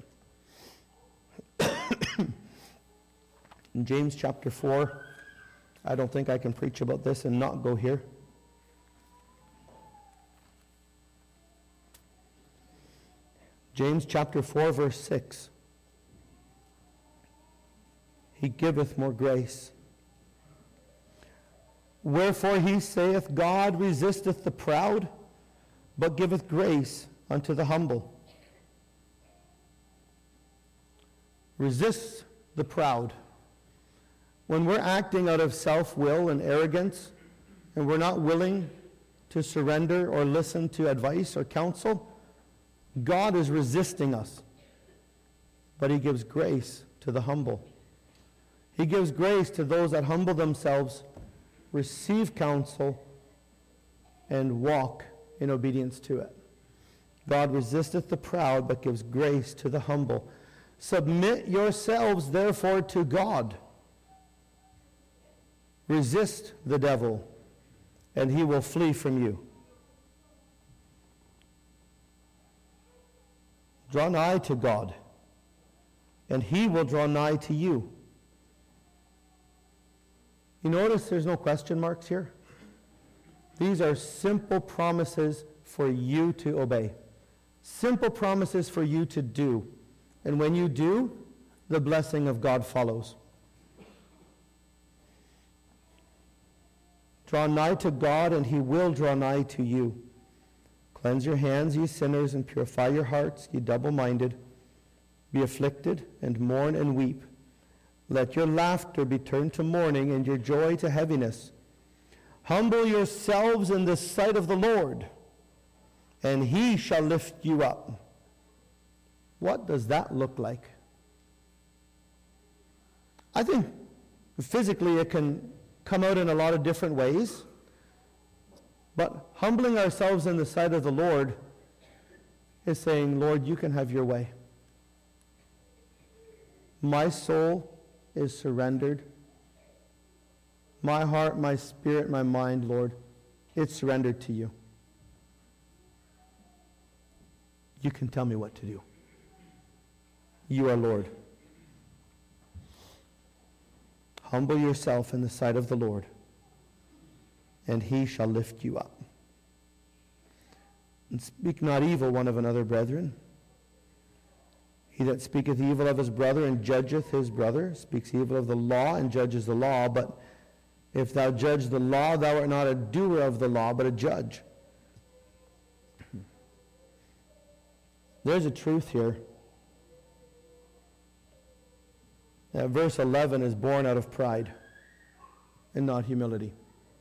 In James chapter 4, I don't think I can preach about this and not go here. James chapter 4, verse 6. He giveth more grace. Wherefore he saith, God resisteth the proud, but giveth grace unto the humble. Resist the proud. When we're acting out of self-will and arrogance, and we're not willing to surrender or listen to advice or counsel, God is resisting us. But he gives grace to the humble. He gives grace to those that humble themselves, receive counsel, and walk in obedience to it. God resisteth the proud, but gives grace to the humble. Submit yourselves, therefore, to God. Resist the devil, and he will flee from you. Draw nigh to God, and he will draw nigh to you. You notice there's no question marks here? These are simple promises for you to obey. Simple promises for you to do. And when you do, the blessing of God follows. Draw nigh to God, and he will draw nigh to you. Cleanse your hands, ye sinners, and purify your hearts, ye double-minded. Be afflicted, and mourn and weep. Let your laughter be turned to mourning, and your joy to heaviness. Humble yourselves in the sight of the Lord, and he shall lift you up. What does that look like? I think physically it can come out in a lot of different ways, but humbling ourselves in the sight of the Lord is saying, Lord, you can have your way. My soul is surrendered. My heart, my spirit, my mind, Lord, it's surrendered to you. You can tell me what to do. You are Lord. Humble yourself in the sight of the Lord, and he shall lift you up. And speak not evil one of another, brethren. He that speaketh evil of his brother and judgeth his brother speaks evil of the law and judges the law. But if thou judge the law, thou art not a doer of the law, but a judge. There's a truth here. Verse 11 is born out of pride and not humility.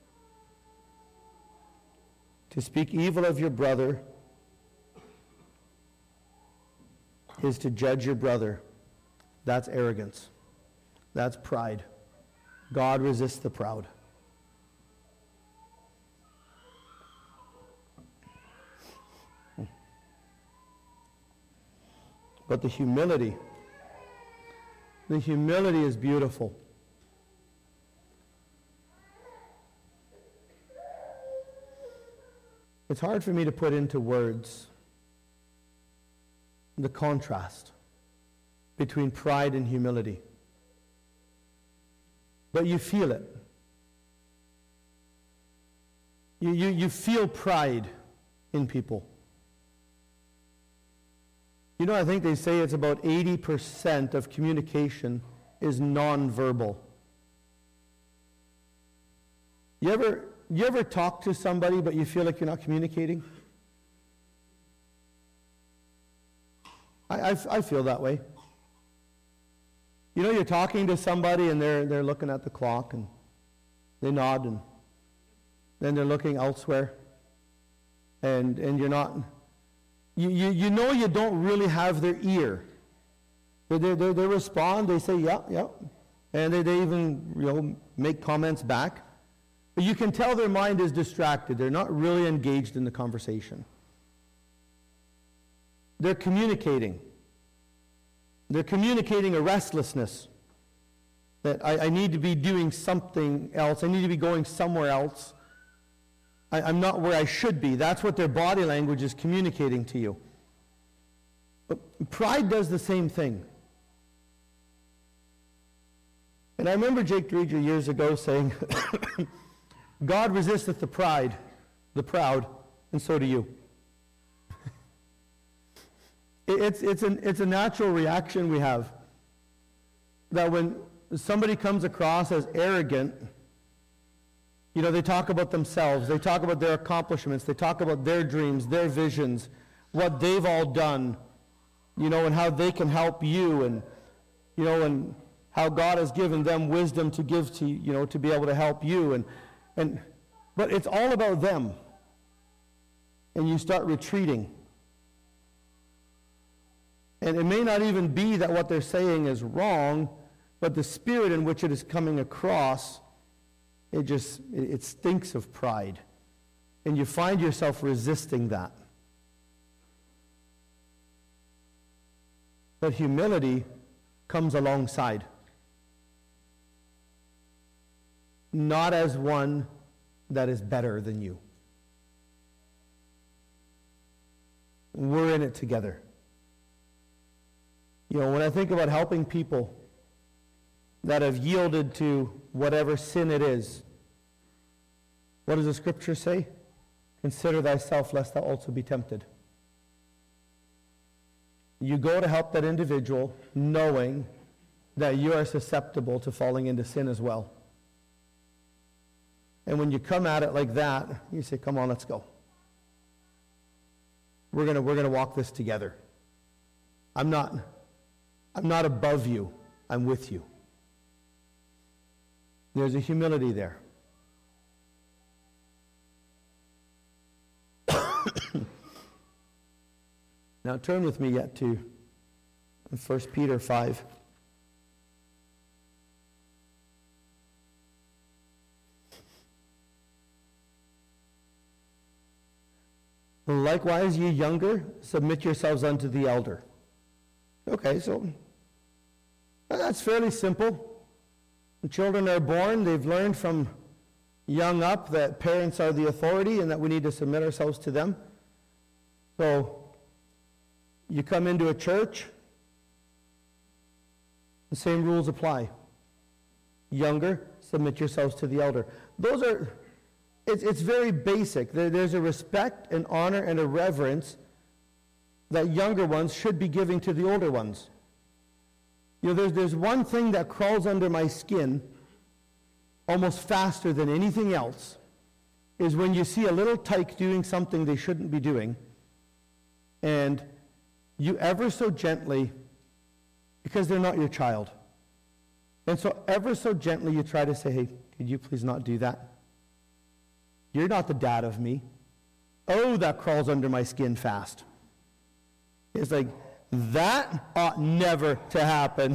To speak evil of your brother is to judge your brother. That's arrogance. That's pride. God resists the proud. But the humility is beautiful. It's hard for me to put into words the contrast between pride and humility. But you feel it. You feel pride in people. You know, I think they say it's about 80% of communication is nonverbal. You ever talk to somebody but you feel like you're not communicating? I feel that way. You know, you're talking to somebody and they're looking at the clock and they nod and then they're looking elsewhere and you're not. You know you don't really have their ear. They respond, they say, yeah, and they even make comments back. But you can tell their mind is distracted. They're not really engaged in the conversation. They're communicating. They're communicating a restlessness that I need to be doing something else. I need to be going somewhere else. I'm not where I should be. That's what their body language is communicating to you. But pride does the same thing. And I remember Jake Dreger years ago saying, God resisteth the proud, and so do you. It's a natural reaction we have. That when somebody comes across as arrogant, you know, they talk about themselves, they talk about their accomplishments, they talk about their dreams, their visions, what they've all done, you know, and how they can help you, and, you know, and how God has given them wisdom to give to, you know, to be able to help you, but it's all about them. And you start retreating. And it may not even be that what they're saying is wrong, but the spirit in which it is coming across, it stinks of pride. And you find yourself resisting that. But humility comes alongside. Not as one that is better than you. We're in it together. You know, when I think about helping people that have yielded to whatever sin it is, what does the scripture say? Consider thyself lest thou also be tempted. You go to help that individual knowing that you are susceptible to falling into sin as well. And when you come at it like that, you say, come on, let's go. We're gonna walk this together. I'm not I'm not above you. I'm with you. There's a humility there. Now turn with me yet to 1 Peter 5. Likewise, ye younger, submit yourselves unto the elder. Okay, so that's fairly simple. When children are born, they've learned from young up that parents are the authority and that we need to submit ourselves to them. So you come into a church, the same rules apply. Younger, submit yourselves to the elder. Those are, it's very basic. There's a respect, an honor, and a reverence that younger ones should be giving to the older ones. You know, there's one thing that crawls under my skin almost faster than anything else, is when you see a little tyke doing something they shouldn't be doing, and you ever so gently, because they're not your child, and so ever so gently you try to say, hey, could you please not do that? You're not the dad of me. Oh, that crawls under my skin fast. It's like, that ought never to happen.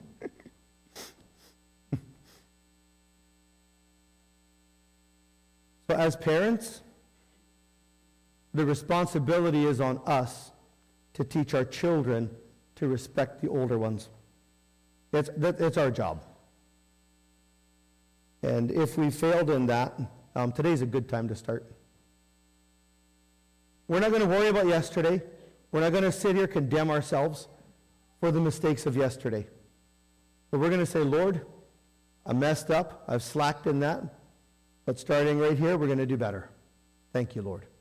So as parents, the responsibility is on us to teach our children to respect the older ones. It's our job. And if we failed in that, today's a good time to start. We're not going to worry about yesterday. We're not going to sit here condemn ourselves for the mistakes of yesterday. But we're going to say, Lord, I messed up. I've slacked in that. But starting right here, we're going to do better. Thank you, Lord.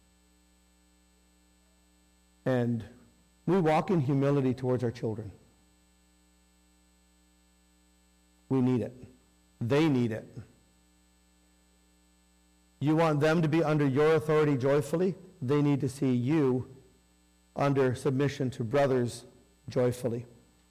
And we walk in humility towards our children. We need it. They need it. You want them to be under your authority joyfully? They need to see you under submission to brothers joyfully.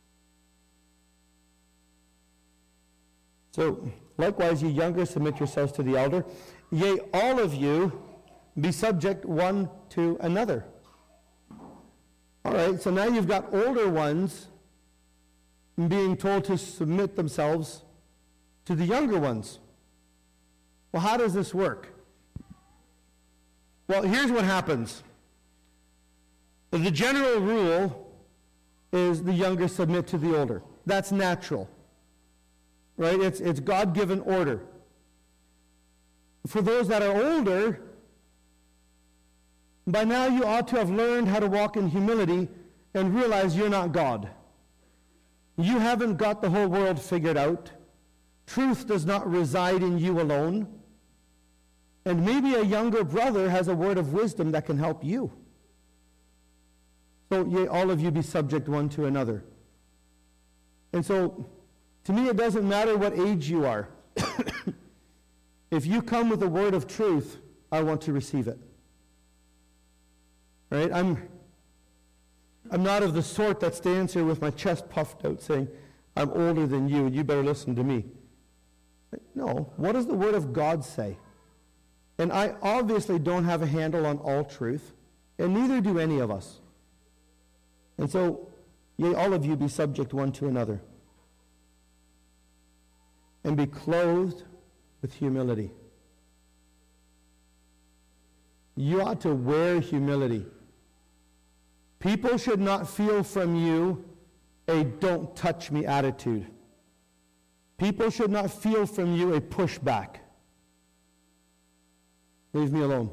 So, likewise, ye younger, submit yourselves to the elder. Yea, all of you be subject one to another. All right, so now you've got older ones being told to submit themselves to the younger ones. Well, how does this work? Well, here's what happens. The general rule is the younger submit to the older. That's natural. Right? It's God-given order. For those that are older, by now you ought to have learned how to walk in humility and realize you're not God. You haven't got the whole world figured out. Truth does not reside in you alone. And maybe a younger brother has a word of wisdom that can help you. So, yea, all of you be subject one to another. And so, to me, it doesn't matter what age you are. If you come with a word of truth, I want to receive it. Right? I'm not of the sort that stands here with my chest puffed out saying, I'm older than you, and you better listen to me. No. What does the Word of God say? And I obviously don't have a handle on all truth, and neither do any of us. And so, yea, all of you be subject one to another. And be clothed with humility. You ought to wear humility. People should not feel from you a don't touch me attitude. People should not feel from you a pushback. Leave me alone.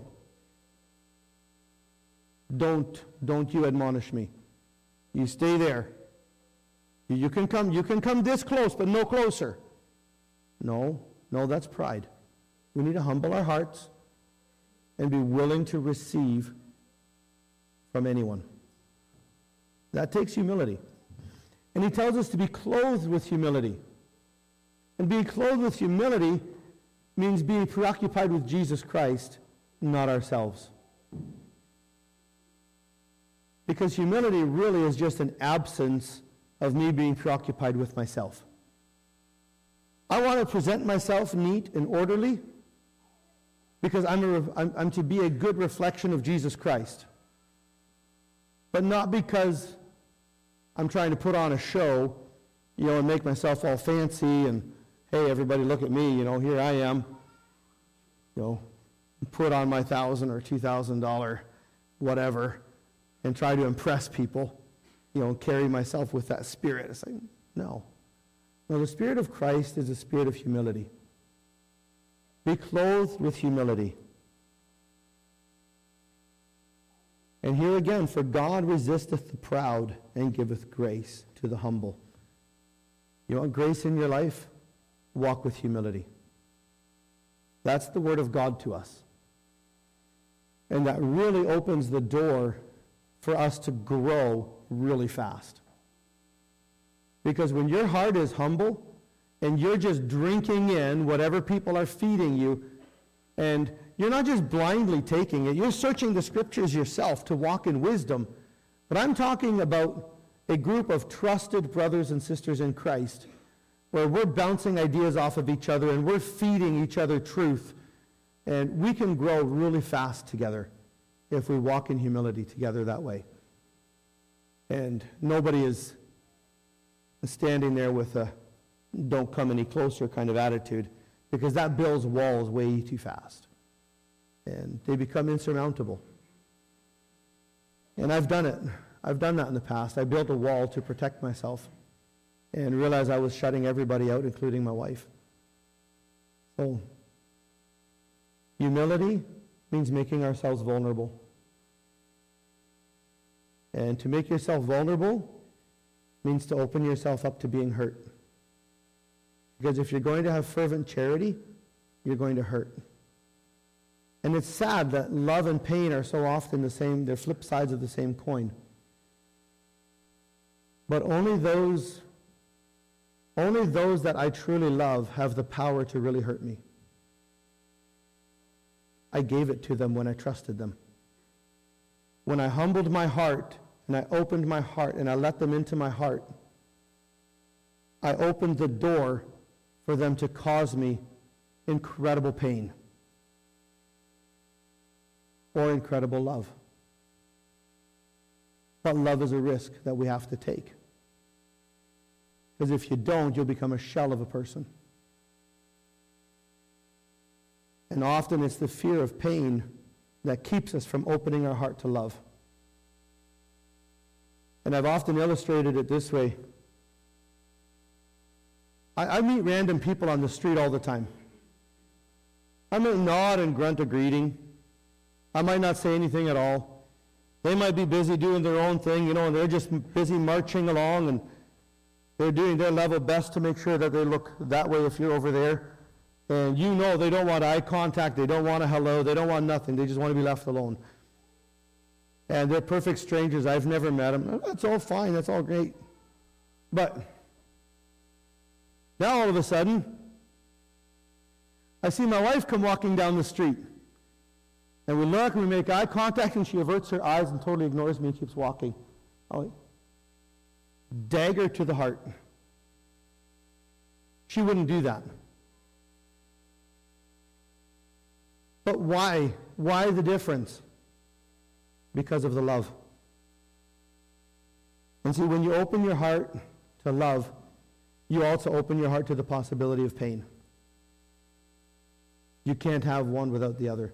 Don't you admonish me. You stay there. You can come this close, but no closer. No, that's pride. We need to humble our hearts and be willing to receive from anyone. That takes humility. And he tells us to be clothed with humility. And being clothed with humility means being preoccupied with Jesus Christ, not ourselves. Because humility really is just an absence of me being preoccupied with myself. I want to present myself neat and orderly because I'm to be a good reflection of Jesus Christ. But not because I'm trying to put on a show, and make myself all fancy and, hey, everybody look at me, here I am, put on my $1,000 or $2,000 whatever and try to impress people, and carry myself with that spirit. It's like, no. No, the Spirit of Christ is a spirit of humility. Be clothed with humility. And here again, for God resisteth the proud and giveth grace to the humble. You want grace in your life? Walk with humility. That's the word of God to us. And that really opens the door for us to grow really fast. Because when your heart is humble and you're just drinking in whatever people are feeding you, and you're not just blindly taking it, you're searching the scriptures yourself to walk in wisdom. But I'm talking about a group of trusted brothers and sisters in Christ where we're bouncing ideas off of each other and we're feeding each other truth. And we can grow really fast together if we walk in humility together that way. And nobody is standing there with a don't come any closer kind of attitude, because that builds walls way too fast. And they become insurmountable. And I've done it. I've done that in the past. I built a wall to protect myself and realized I was shutting everybody out, including my wife. So, humility means making ourselves vulnerable. And to make yourself vulnerable means to open yourself up to being hurt. Because if you're going to have fervent charity, you're going to hurt. And it's sad that love and pain are so often the same, they're flip sides of the same coin. But only those that I truly love have the power to really hurt me. I gave it to them when I trusted them. When I humbled my heart and I opened my heart and I let them into my heart, I opened the door for them to cause me incredible pain or incredible love. But love is a risk that we have to take. Because if you don't, you'll become a shell of a person. And often it's the fear of pain that keeps us from opening our heart to love. And I've often illustrated it this way. I meet random people on the street all the time. I might nod and grunt a greeting. I might not say anything at all. They might be busy doing their own thing, and they're just busy marching along, and they're doing their level best to make sure that they look that way if you're over there. And they don't want eye contact, they don't want a hello, they don't want nothing, they just want to be left alone. And they're perfect strangers, I've never met them. That's all fine, that's all great. But now all of a sudden, I see my wife come walking down the street. And we look and we make eye contact and she averts her eyes and totally ignores me and keeps walking. Dagger to the heart. She wouldn't do that. But why? Why the difference? Because of the love. And see, when you open your heart to love, you also open your heart to the possibility of pain. You can't have one without the other.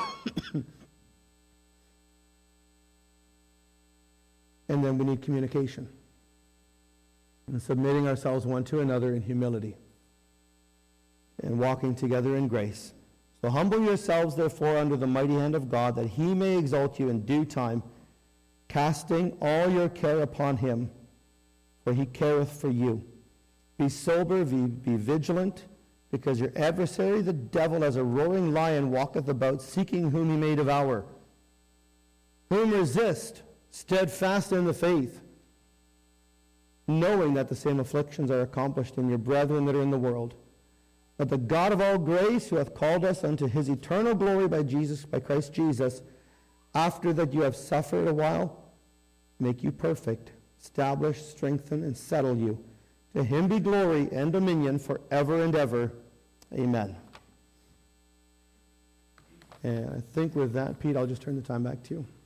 And then we need communication. And submitting ourselves one to another in humility. And walking together in grace. So humble yourselves, therefore, under the mighty hand of God, that he may exalt you in due time, casting all your care upon him, for he careth for you. Be sober, be vigilant, because your adversary, the devil, as a roaring lion, walketh about, seeking whom he may devour. Whom resist, steadfast in the faith, knowing that the same afflictions are accomplished in your brethren that are in the world. But the God of all grace, who hath called us unto his eternal glory by Christ Jesus, after that you have suffered a while, make you perfect, establish, strengthen, and settle you. To him be glory and dominion forever and ever. Amen. And I think with that, Pete, I'll just turn the time back to you.